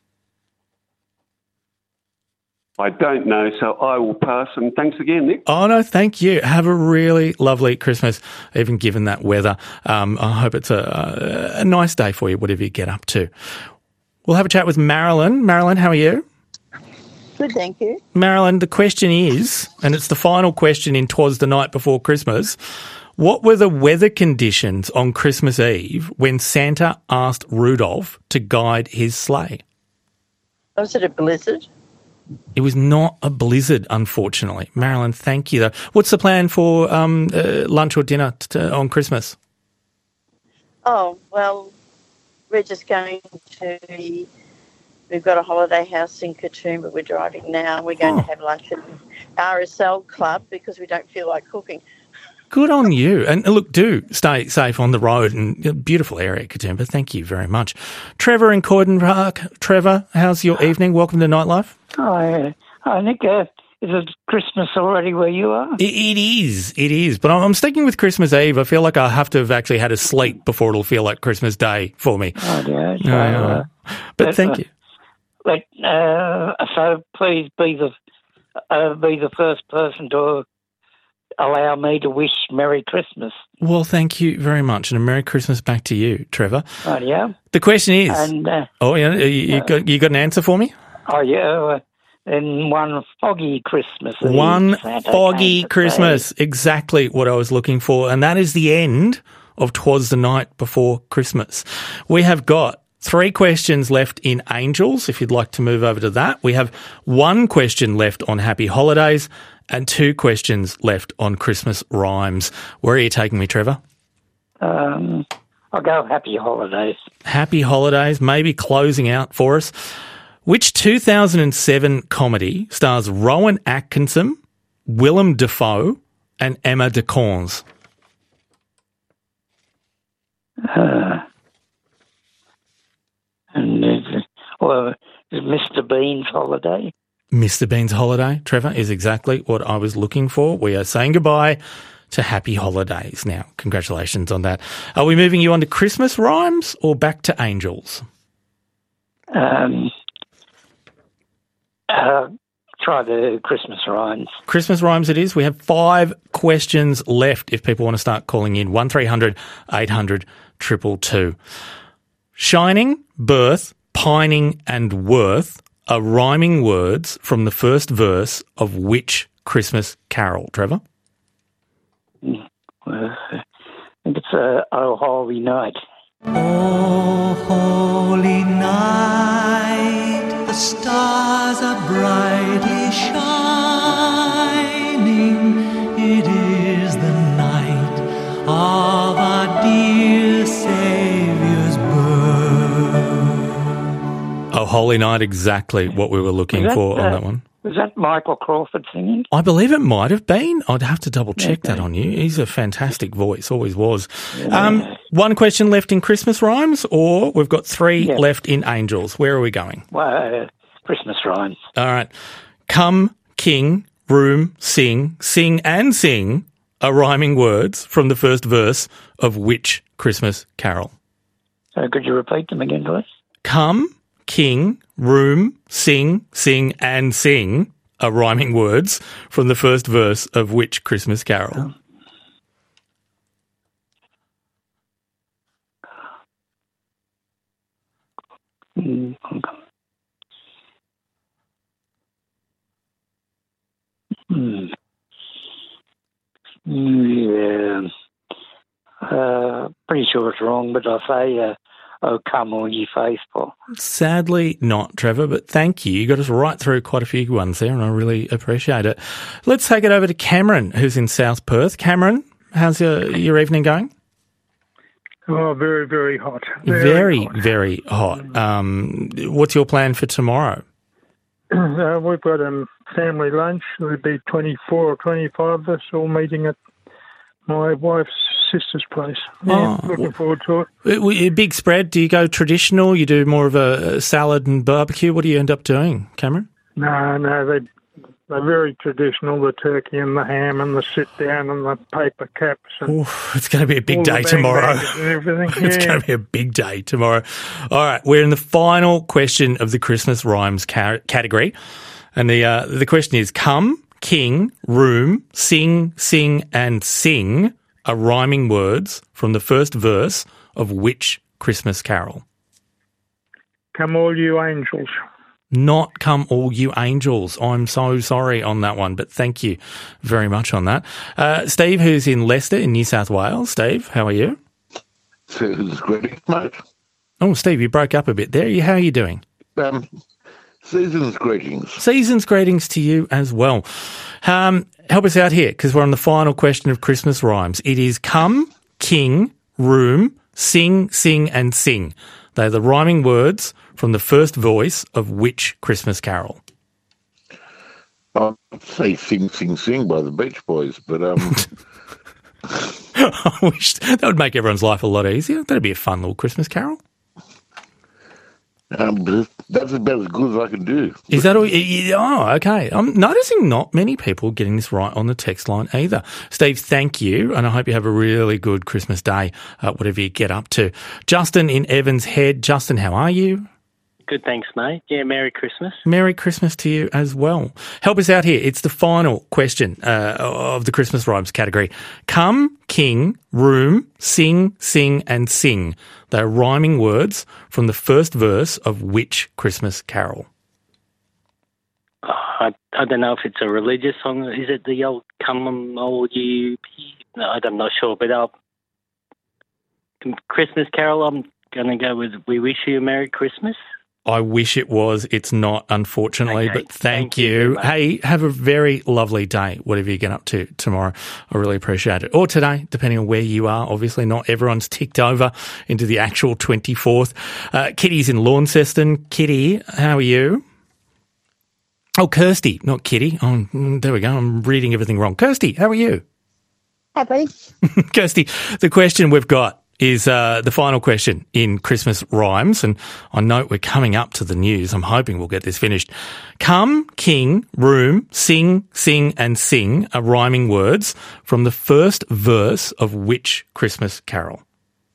I don't know, so I will pass. And thanks again, Nick. Oh, no, thank you. Have a really lovely Christmas, even given that weather. Um, I hope it's a, a nice day for you, whatever you get up to. We'll have a chat with Marilyn. Marilyn, how are you? Good, thank you. Marilyn, the question is, and it's the final question in 'Twas the Night Before Christmas, what were the weather conditions on Christmas Eve when Santa asked Rudolph to guide his sleigh? Was it a blizzard? It was not a blizzard, unfortunately. Marilyn, thank you, though. What's the plan for um, uh, lunch or dinner t- on Christmas? Oh, well, we're just going to... We've got a holiday house in Katoomba. We're driving now. We're going Oh. to have lunch at R S L Club because we don't feel like cooking. Good on you. And look, do stay safe on the road. And beautiful area, Katoomba. Thank you very much. Trevor in Croydon Park. Trevor, how's your evening? Welcome to Nightlife. Hi, hi Nick. Uh, is it Christmas already where you are? It, it is. It is. But I'm, I'm sticking with Christmas Eve. I feel like I have to have actually had a sleep before it'll feel like Christmas Day for me. Oh, dear. So, Yeah. uh, but but, thank uh, you. Let, uh, so please be the uh, be the first person to allow me to wish Merry Christmas. Well, thank you very much. And a Merry Christmas back to you, Trevor. Right, yeah. The question is... And, uh, oh, yeah, you, you, got, you got an answer for me? oh, yeah. Uh, and one foggy Christmas. Eve, One Santa foggy came to Christmas. say. Exactly what I was looking for. And that is the end of 'Twas the Night Before Christmas. We have got three questions left in Angels, if you'd like to move over to that. We have one question left on Happy Holidays and two questions left on Christmas rhymes. Where are you taking me, Trevor? Um, I'll go Happy Holidays. Happy Holidays, maybe closing out for us. Which two thousand seven comedy stars Rowan Atkinson, Willem Dafoe, and Emma de Cons? Uh, and there's, well, there's Mister Bean's Holiday. Mister Bean's Holiday, Trevor, is exactly what I was looking for. We are saying goodbye to happy holidays now. Congratulations on that. Are we moving you on to Christmas rhymes or back to angels? Um, uh, try the Christmas rhymes. Christmas rhymes it is. We have five questions left if people want to start calling in. one three hundred eight hundred two two two. Shining, birth, pining and worth are rhyming words from the first verse of which Christmas carol, Trevor? Uh, I think it's uh, Oh Holy Night. Oh, holy night, the stars are brightly shining. It is the night of our dear Saviour's birth. Oh, Holy Night, exactly what we were looking that, for on uh, that one. Was that Michael Crawford singing? I believe it might have been. I'd have to double check that on you. He's a fantastic voice, always was. Yeah. Um, one question left in Christmas rhymes, or we've got three Yeah. left in angels. Where are we going? Well, uh, Christmas rhymes. All right. Come, king, room, sing, sing and sing are rhyming words from the first verse of which Christmas carol? So could you repeat them again, please? Come, king, room, sing, sing and sing are rhyming words from the first verse of which Christmas carol? Mm, Hmm. Yeah. Uh, pretty sure it's wrong, but I say, uh, oh, come all ye faithful. Sadly not, Trevor, but thank you. You got us right through quite a few ones there, and I really appreciate it. Let's take it over to Cameron, who's in South Perth. Cameron, how's your, your evening going? Oh, very, very hot. Very, hot. very hot. Um, what's your plan for tomorrow? Uh, we've got a um, family lunch. There'll be twenty-four or twenty-five of us all meeting at my wife's sister's place. Yeah, Oh, looking forward to it. A, a big spread. Do you go traditional? You do more of a salad and barbecue? What do you end up doing, Cameron? No, no, they, they're very traditional, the turkey and the ham and the sit-down and the paper caps. And Oof, it's going to be a big all day the tomorrow. bang-bangs and everything. It's Yeah. going to be a big day tomorrow. All right, we're in the final question of the Christmas rhymes ca- category. And the uh, the question is, come, king, room, sing, sing and sing are rhyming words from the first verse of which Christmas carol? Come all you angels. Not come all you angels. I'm so sorry on that one, but thank you very much on that. Uh, Steve, who's in Leicester in New South Wales. Steve, how are you? Season's greetings, mate. Oh, Steve, you broke up a bit there. How are you doing? Um, season's greetings. Season's greetings to you as well. Um, help us out here, because we're on the final question of Christmas rhymes. It is come, king, room, sing, sing and sing. They're the rhyming words from the first voice of which Christmas carol? I'd say Sing, Sing, Sing by the Beach Boys, but um, I wish that would make everyone's life a lot easier. That'd be a fun little Christmas carol. um, that's about as good as I can do. Is that all? Oh, okay. I'm noticing not many people getting this right on the text line either. Steve, thank you, and I hope you have a really good Christmas day, uh, whatever you get up to. Justin in Evans Head. Justin, how are you? Good, thanks, mate. Yeah, Merry Christmas. Merry Christmas to you as well. Help us out here. It's the final question uh, of the Christmas rhymes category. Come, king, room, sing, sing and sing. They're rhyming words from the first verse of which Christmas carol? Oh, I, I don't know if it's a religious song. Is it the old Come on all you... No, I'm not sure, but uh, Christmas carol, I'm going to go with We Wish You a Merry Christmas. I wish it was. It's not, unfortunately, Okay. but thank, Thank you you. very much. Hey, have a very lovely day, whatever you get up to tomorrow. I really appreciate it. Or today, depending on where you are. Obviously, not everyone's ticked over into the actual twenty-fourth. Uh, Kitty's in Launceston. Kitty, how are you? Oh, Kirsty, not Kitty. Oh, mm, there we go. I'm reading everything wrong. Kirsty, how are you? Hi, buddy. Kirsty, the question we've got is uh, the final question in Christmas rhymes. And I note we're coming up to the news. I'm hoping we'll get this finished. Come, king, room, sing, sing, and sing are rhyming words from the first verse of which Christmas carol?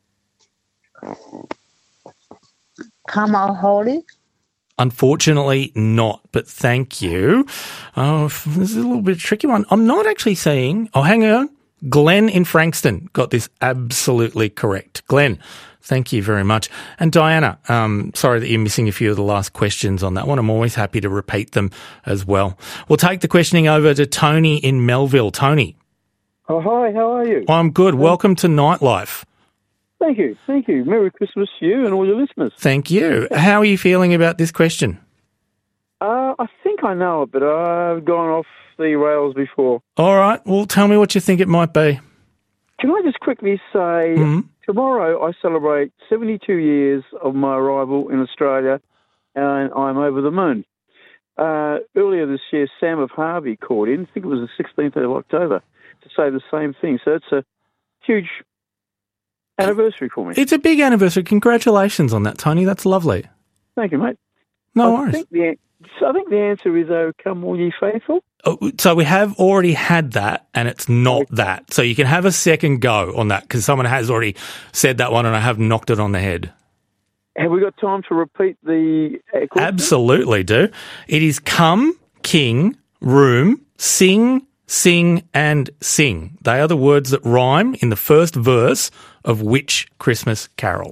Come on, holy. Unfortunately not, but thank you. Oh, this is a little bit tricky one. I'm not actually seeing... Oh, hang on. Glenn in Frankston got this absolutely correct. Glenn, thank you very much. And Diana, um, sorry that you're missing a few of the last questions on that one. I'm always happy to repeat them as well. We'll take the questioning over to Tony in Melville. Tony. Oh, hi, how are you? I'm good. Welcome to Nightlife. Thank you, thank you. Merry Christmas to you and all your listeners. Thank you. How are you feeling about this question? Uh, I think I know it, but I've gone off the rails before. All right. Well, tell me what you think it might be. Can I just quickly say, mm-hmm. tomorrow I celebrate seventy-two years of my arrival in Australia, and I'm over the moon. Uh, earlier this year, Sam of Harvey called in, I think it was the sixteenth of October, to say the same thing. So it's a huge anniversary for me. It's a big anniversary. Congratulations on that, Tony. That's lovely. Thank you, mate. No I worries. Think the, I think the answer is, oh, come all ye faithful. Oh, so we have already had that, and it's not that. So you can have a second go on that, because someone has already said that one, and I have knocked it on the head. Have we got time to repeat the uh, question? Absolutely do. It is come, king, room, sing, sing, and sing. They are the words that rhyme in the first verse of which Christmas carol?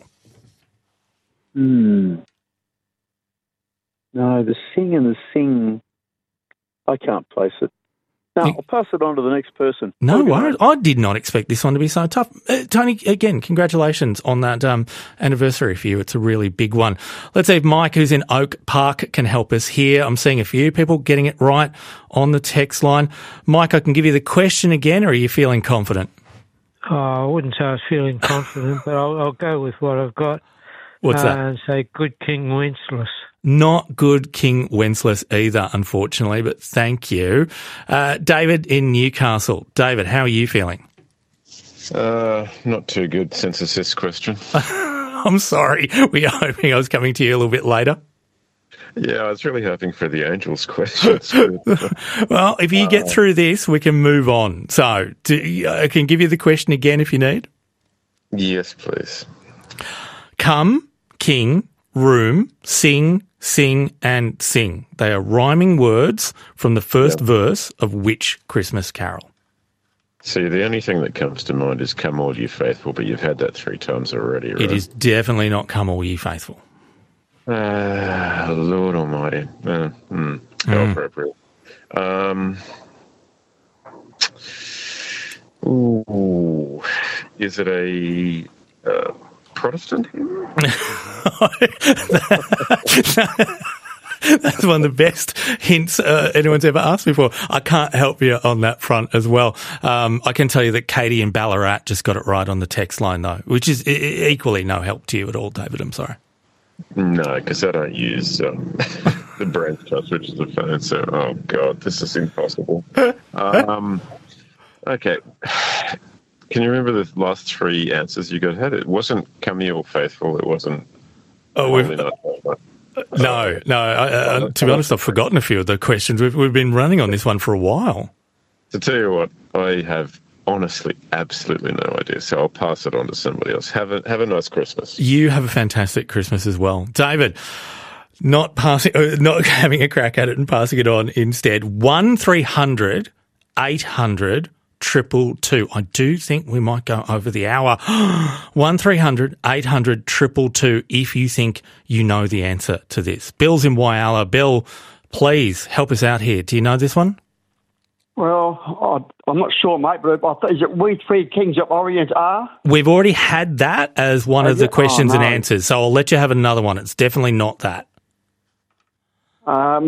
Hmm. No, the sing and the sing, I can't place it. No, I'll pass it on to the next person. No worries. I did not expect this one to be so tough. Uh, Tony, again, congratulations on that um, anniversary for you. It's a really big one. Let's see if Mike, who's in Oak Park, can help us here. I'm seeing a few people getting it right on the text line. Mike, I can give you the question again, or are you feeling confident? Oh, I wouldn't say I was feeling confident, but I'll, I'll go with what I've got. What's uh, that? And say good King Wenceslas. Not good King Wenceslas either, unfortunately, but thank you. Uh, David in Newcastle. David, how are you feeling? Uh, not too good since it's this question. I'm sorry. We were hoping I was coming to you a little bit later. Yeah, I was really hoping for the Angels questions. Well, if you get through this, we can move on. So do, I can give you the question again if you need. Yes, please. Come, king, room, sing, sing, and sing. They are rhyming words from the first yep. verse of which Christmas carol? See, the only thing that comes to mind is Come All Ye Faithful, but you've had that three times already, right? It is definitely not Come All Ye Faithful. Ah, uh, Lord Almighty. Uh, mm, how appropriate. Um, ooh, is it a uh, Protestant hymn? That's one of the best hints uh, anyone's ever asked me for. I can't help you on that front as well. Um, I can tell you that Katie in Ballarat just got it right on the text line, though, which is e- equally no help to you at all, David. I'm sorry. No, because I don't use um, the brain trust, which is the phone. So, oh God, this is impossible. Um, okay. Can you remember the last three answers you got? Had it wasn't Come Ye All Faithful. It wasn't. Oh, we've, no, no. I, I, to be honest, I've forgotten a few of the questions. We've we've been running on this one for a while. To tell you what, I have honestly absolutely no idea. So I'll pass it on to somebody else. Have a have a nice Christmas. You have a fantastic Christmas as well, David. Not passing, not having a crack at it and passing it on instead. One three hundred eight hundred. Triple two. I do think we might go over the hour. One three hundred eight hundred triple two. If you think you know the answer to this, Bill's in Wyala. Bill, please help us out here. Do you know this one? Well, I, I'm not sure, mate. But I think is it we three kings of Orient are? We've already had that as one oh, of the yeah? questions oh, no. and answers. So I'll let you have another one. It's definitely not that. Um.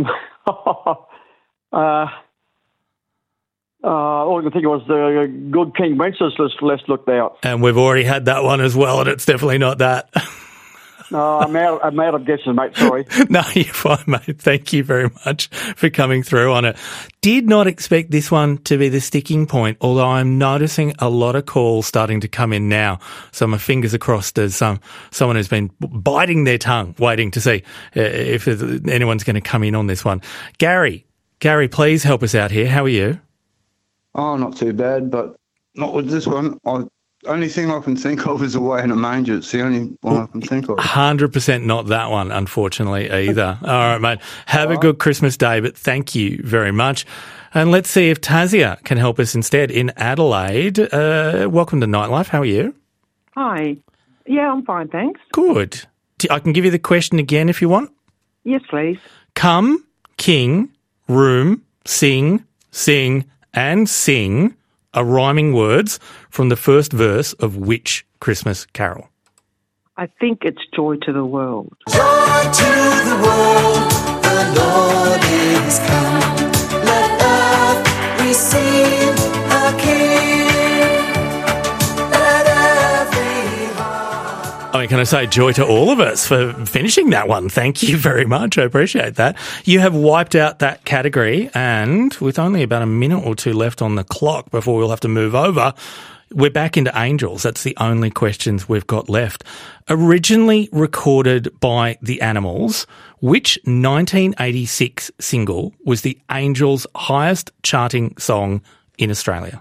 uh. Uh, all I can think of was the good King Wenceslas less looked out. And we've already had that one as well, and it's definitely not that. No, I'm out, I'm out of guesses, mate. Sorry. No, you're fine, mate. Thank you very much for coming through on it. Did not expect this one to be the sticking point, although I'm noticing a lot of calls starting to come in now. So my fingers are crossed as um, someone who's been biting their tongue, waiting to see uh, if anyone's going to come in on this one. Gary, Gary, please help us out here. How are you? Oh, not too bad, but not with this one. I only thing I can think of is Away in a Manger. It's the only one I can think of. one hundred percent not that one, unfortunately, either. All right, mate. Have a good Christmas day, but thank you very much. And let's see if Tazia can help us instead in Adelaide. Uh, welcome to Nightlife. How are you? Hi. Yeah, I'm fine, thanks. Good. I can give you the question again if you want. Yes, please. Come, king, room, sing, sing, and sing are rhyming words from the first verse of which Christmas carol? I think it's Joy to the World. Joy to the world, the Lord is come. Let earth receive a King. Let every heart. I mean, can I say joy to all of us for finishing that one? Thank you very much. I appreciate that. You have wiped out that category, and with only about a minute or two left on the clock before we'll have to move over, we're back into Angels. That's the only questions we've got left. Originally recorded by the Animals, which nineteen eighty-six single was the Angels' highest charting song in Australia?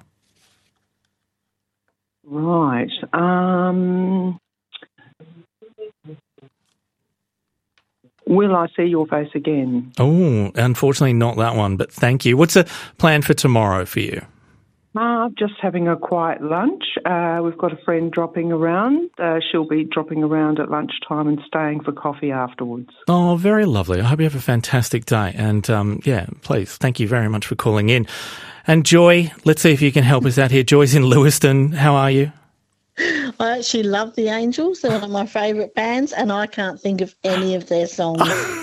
Right. Um, Will I See Your Face Again? Oh, unfortunately not that one, but thank you. What's the plan for tomorrow for you? Uh, just having a quiet lunch. Uh, we've got a friend dropping around. Uh, she'll be dropping around at lunchtime and staying for coffee afterwards. Oh, very lovely. I hope you have a fantastic day. And, um, yeah, please, thank you very much for calling in. And Joy, let's see if you can help us out here. Joy's in Lewiston. How are you? I actually love the Angels. They're one of my favourite bands, and I can't think of any of their songs.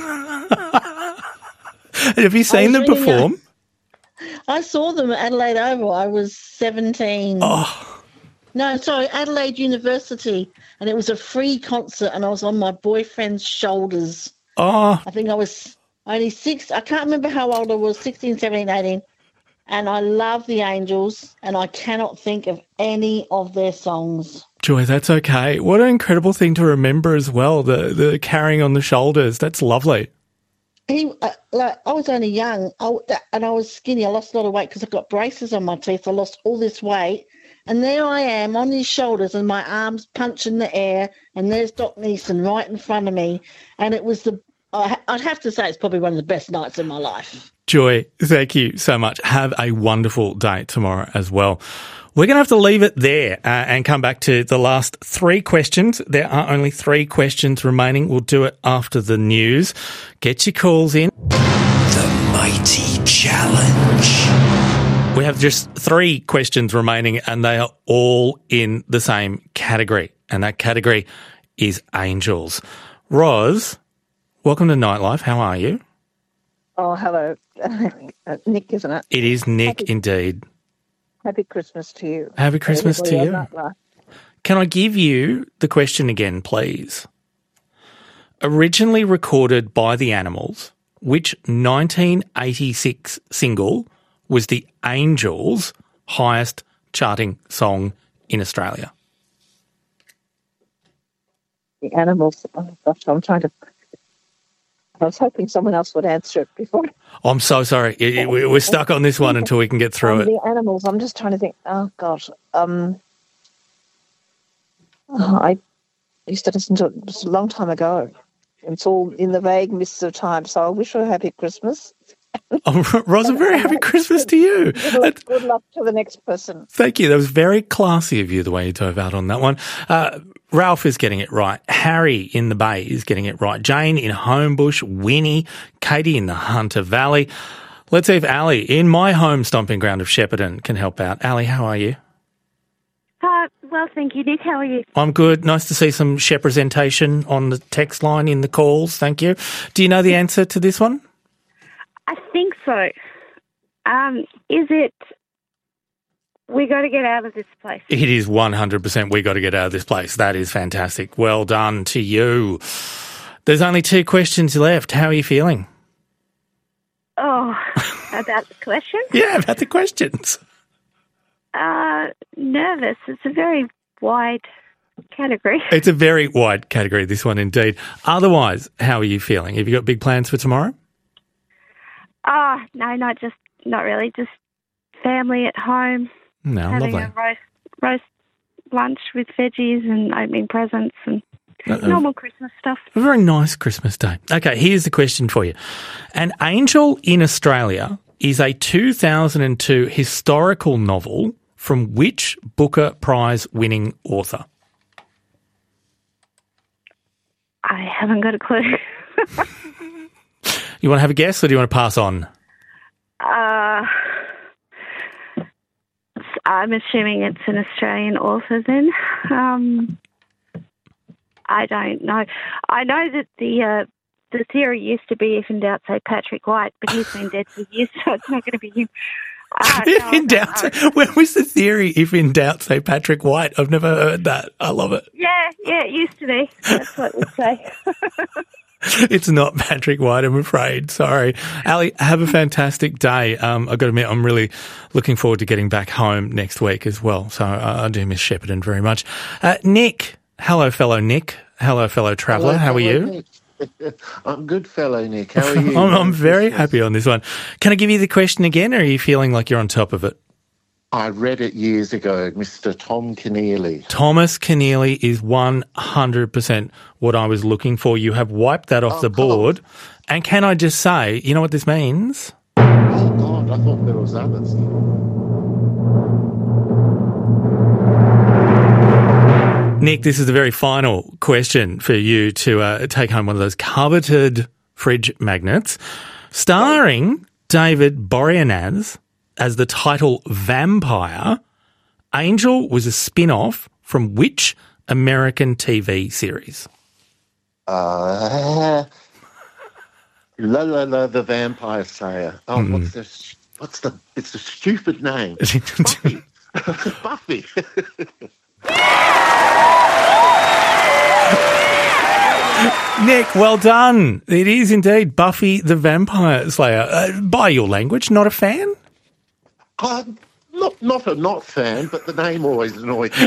Have you seen them really perform? Young. I saw them at Adelaide Oval. I was seventeen. Oh. No, sorry, Adelaide University. And it was a free concert, and I was on my boyfriend's shoulders. Oh. I think I was only six. I can't remember how old I was, sixteen, seventeen, eighteen. And I love the Angels, and I cannot think of any of their songs. Joy, that's okay. What an incredible thing to remember as well, the, the carrying on the shoulders. That's lovely. He, uh, like, I was only young, I, and I was skinny. I lost a lot of weight because I got braces on my teeth. I lost all this weight. And there I am on his shoulders and my arms punching the air, and there's Doc Neeson right in front of me. And it was the, I, I'd have to say it's probably one of the best nights of my life. Joy, thank you so much. Have a wonderful day tomorrow as well. We're going to have to leave it there uh, and come back to the last three questions. There are only three questions remaining. We'll do it after the news. Get your calls in. The Mighty Challenge. We have just three questions remaining, and they are all in the same category, and that category is Angels. Roz, welcome to Nightlife. How are you? Oh, hello. Nick, isn't it? It is Nick, Happy, indeed. Happy Christmas to you. Happy Christmas to you. Can I give you the question again, please? Originally recorded by the Animals, which nineteen eighty-six single was the Angels' highest charting song in Australia? The Animals. Oh, gosh, I'm trying to... I was hoping someone else would answer it before. Oh, I'm so sorry. It, it, we're stuck on this one until we can get through um, it. The Animals. I'm just trying to think. Oh, gosh. Um, oh, I used to listen to it just a long time ago. It's all in the vague mists of time. So I wish her a happy Christmas. Oh, Roz, a very happy Christmas to you. Good luck, good luck to the next person. Thank you. That was very classy of you, the way you dove out on that one. Uh, Ralph is getting it right. Harry in the Bay is getting it right. Jane in Homebush, Winnie, Katie in the Hunter Valley. Let's see if Ali in my home stomping ground of Shepparton can help out. Ali, how are you? Uh, well, thank you, Nick. How are you? I'm good. Nice to see some Shep representation on the text line in the calls. Thank you. Do you know the answer to this one? I think so. Um, is it we got to get out of this place. It is one hundred percent we got to get out of this place. That is fantastic. Well done to you. There's only two questions left. How are you feeling? Oh, about the question? Yeah, about the questions. Uh, nervous. It's a very wide category. It's a very wide category, this one indeed. Otherwise, how are you feeling? Have you got big plans for tomorrow? Oh, no, not just, not really. Just family at home. No, having lovely. a roast, roast lunch with veggies and opening presents and Uh-oh. normal Christmas stuff. A very nice Christmas day. Okay, here's the question for you. An Angel in Australia is a two thousand two historical novel from which Booker Prize winning author? I haven't got a clue. You want to have a guess or do you want to pass on? Uh, I'm assuming it's an Australian author then. Um, I don't know. I know that the uh, the theory used to be if in doubt, say Patrick White, but he's been dead for years, so it's not going to be him. Uh, no, if in doubt, say, where was the theory? If in doubt, say Patrick White. I've never heard that. I love it. Yeah, yeah, it used to be. That's what we'd say. It's not Patrick White, I'm afraid. Sorry. Ali, have a fantastic day. Um, I've got to admit, I'm really looking forward to getting back home next week as well. So uh, I do miss Shepparton very much. Uh, Nick. Hello, fellow Nick. Hello, fellow traveller. How are you? Nick. I'm good, fellow Nick. How are you? I'm, I'm very happy on this one. Can I give you the question again, or are you feeling like you're on top of it? I read it years ago, Mister Tom Keneally. Thomas Keneally is one hundred percent what I was looking for. You have wiped that off Oh, the board. And can I just say, you know what this means? Oh, God, I thought there was others. Nick, this is the very final question for you to uh, take home one of those coveted fridge magnets. Starring David Boreanaz as the title Vampire, Angel was a spin-off from which American T V series? Uh, la la la, the Vampire Slayer. Oh, Mm. what's the? What's the? It's a stupid name. Buffy. Buffy. Nick, well done. It is indeed Buffy the Vampire Slayer. Uh, by your language, not a fan? Uh, not not a not fan, but the name always annoyed me.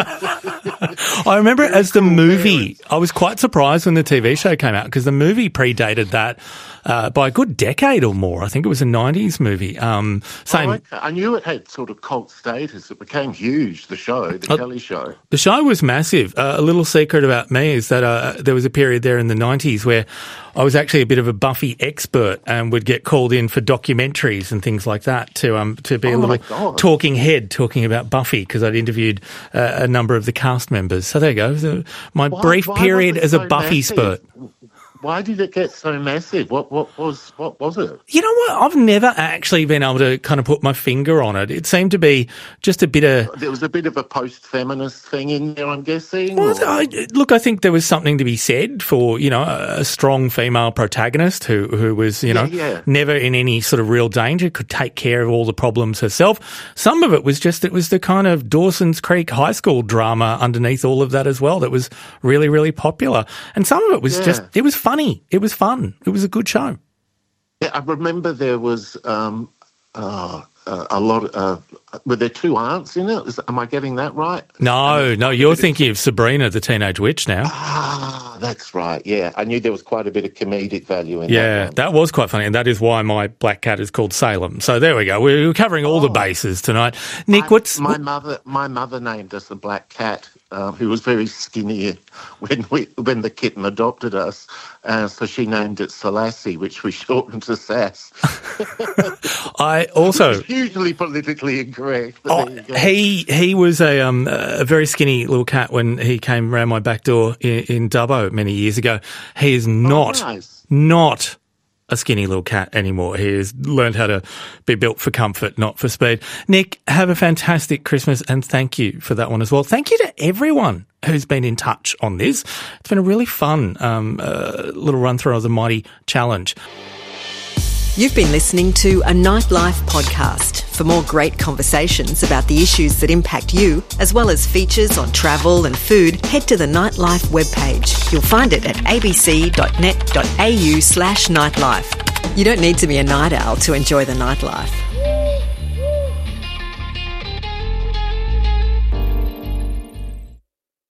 I remember it as the movie. I was quite surprised when the T V show came out because the movie predated that uh, by a good decade or more. I think it was a nineties movie. Um, same. Oh, okay. I knew it had sort of cult status. It became huge, the show, the Uh, Kelly show. The show was massive. Uh, a little secret about me is that uh, there was a period there in the nineties where I was actually a bit of a Buffy expert and would get called in for documentaries and things like that to um to be Oh, a my little God. talking head talking about Buffy because I'd interviewed uh, a number of the cast members. So there you go. So my Why- brief why was period it as a so Buffy massive? spurt. Why did it get so massive? What what was what was it? You know what? I've never actually been able to kind of put my finger on it. It seemed to be just a bit of. There was a bit of a post-feminist thing in there, I'm guessing. Well, or- I, look, I think there was something to be said for, you know, a, a strong female protagonist who, who was, you know, Yeah, yeah. never in any sort of real danger, could take care of all the problems herself. Some of it was just, it was the kind of Dawson's Creek high school drama underneath all of that as well that was really, really popular. And some of it was Yeah. just, it was funny. It was fun. It was a good show. Yeah, I remember there was um, uh, uh, a lot. Uh, were there two aunts in it? Is, am I getting that right? No, no, you're thinking of Sabrina the Teenage Witch now. Ah, that's right. Yeah, I knew there was quite a bit of comedic value in Yeah, that. that was quite funny, and that is why my black cat is called Salem. So there we go. We're covering all the bases tonight. Nick, what's My mother, my mother named us a black cat, uh, who was very skinny when we when the kitten adopted us. Uh, so she named it Selassie, which we shortened to Sass. I also Hugely politically incorrect. But Oh, there you go. he he was a um a very skinny little cat when he came around my back door in, in Dubbo many years ago. He is not nice. not a skinny little cat anymore. He has learned how to be built for comfort, not for speed. Nick, have a fantastic Christmas and thank you for that one as well. Thank you to everyone who's been in touch on this. It's been a really fun um uh, little run through of the Mighty Challenge. You've been listening to a Nightlife podcast. For more great conversations about the issues that impact you, as well as features on travel and food, head to the Nightlife webpage. You'll find it at abc.net.au slash nightlife. You don't need to be a night owl to enjoy the nightlife.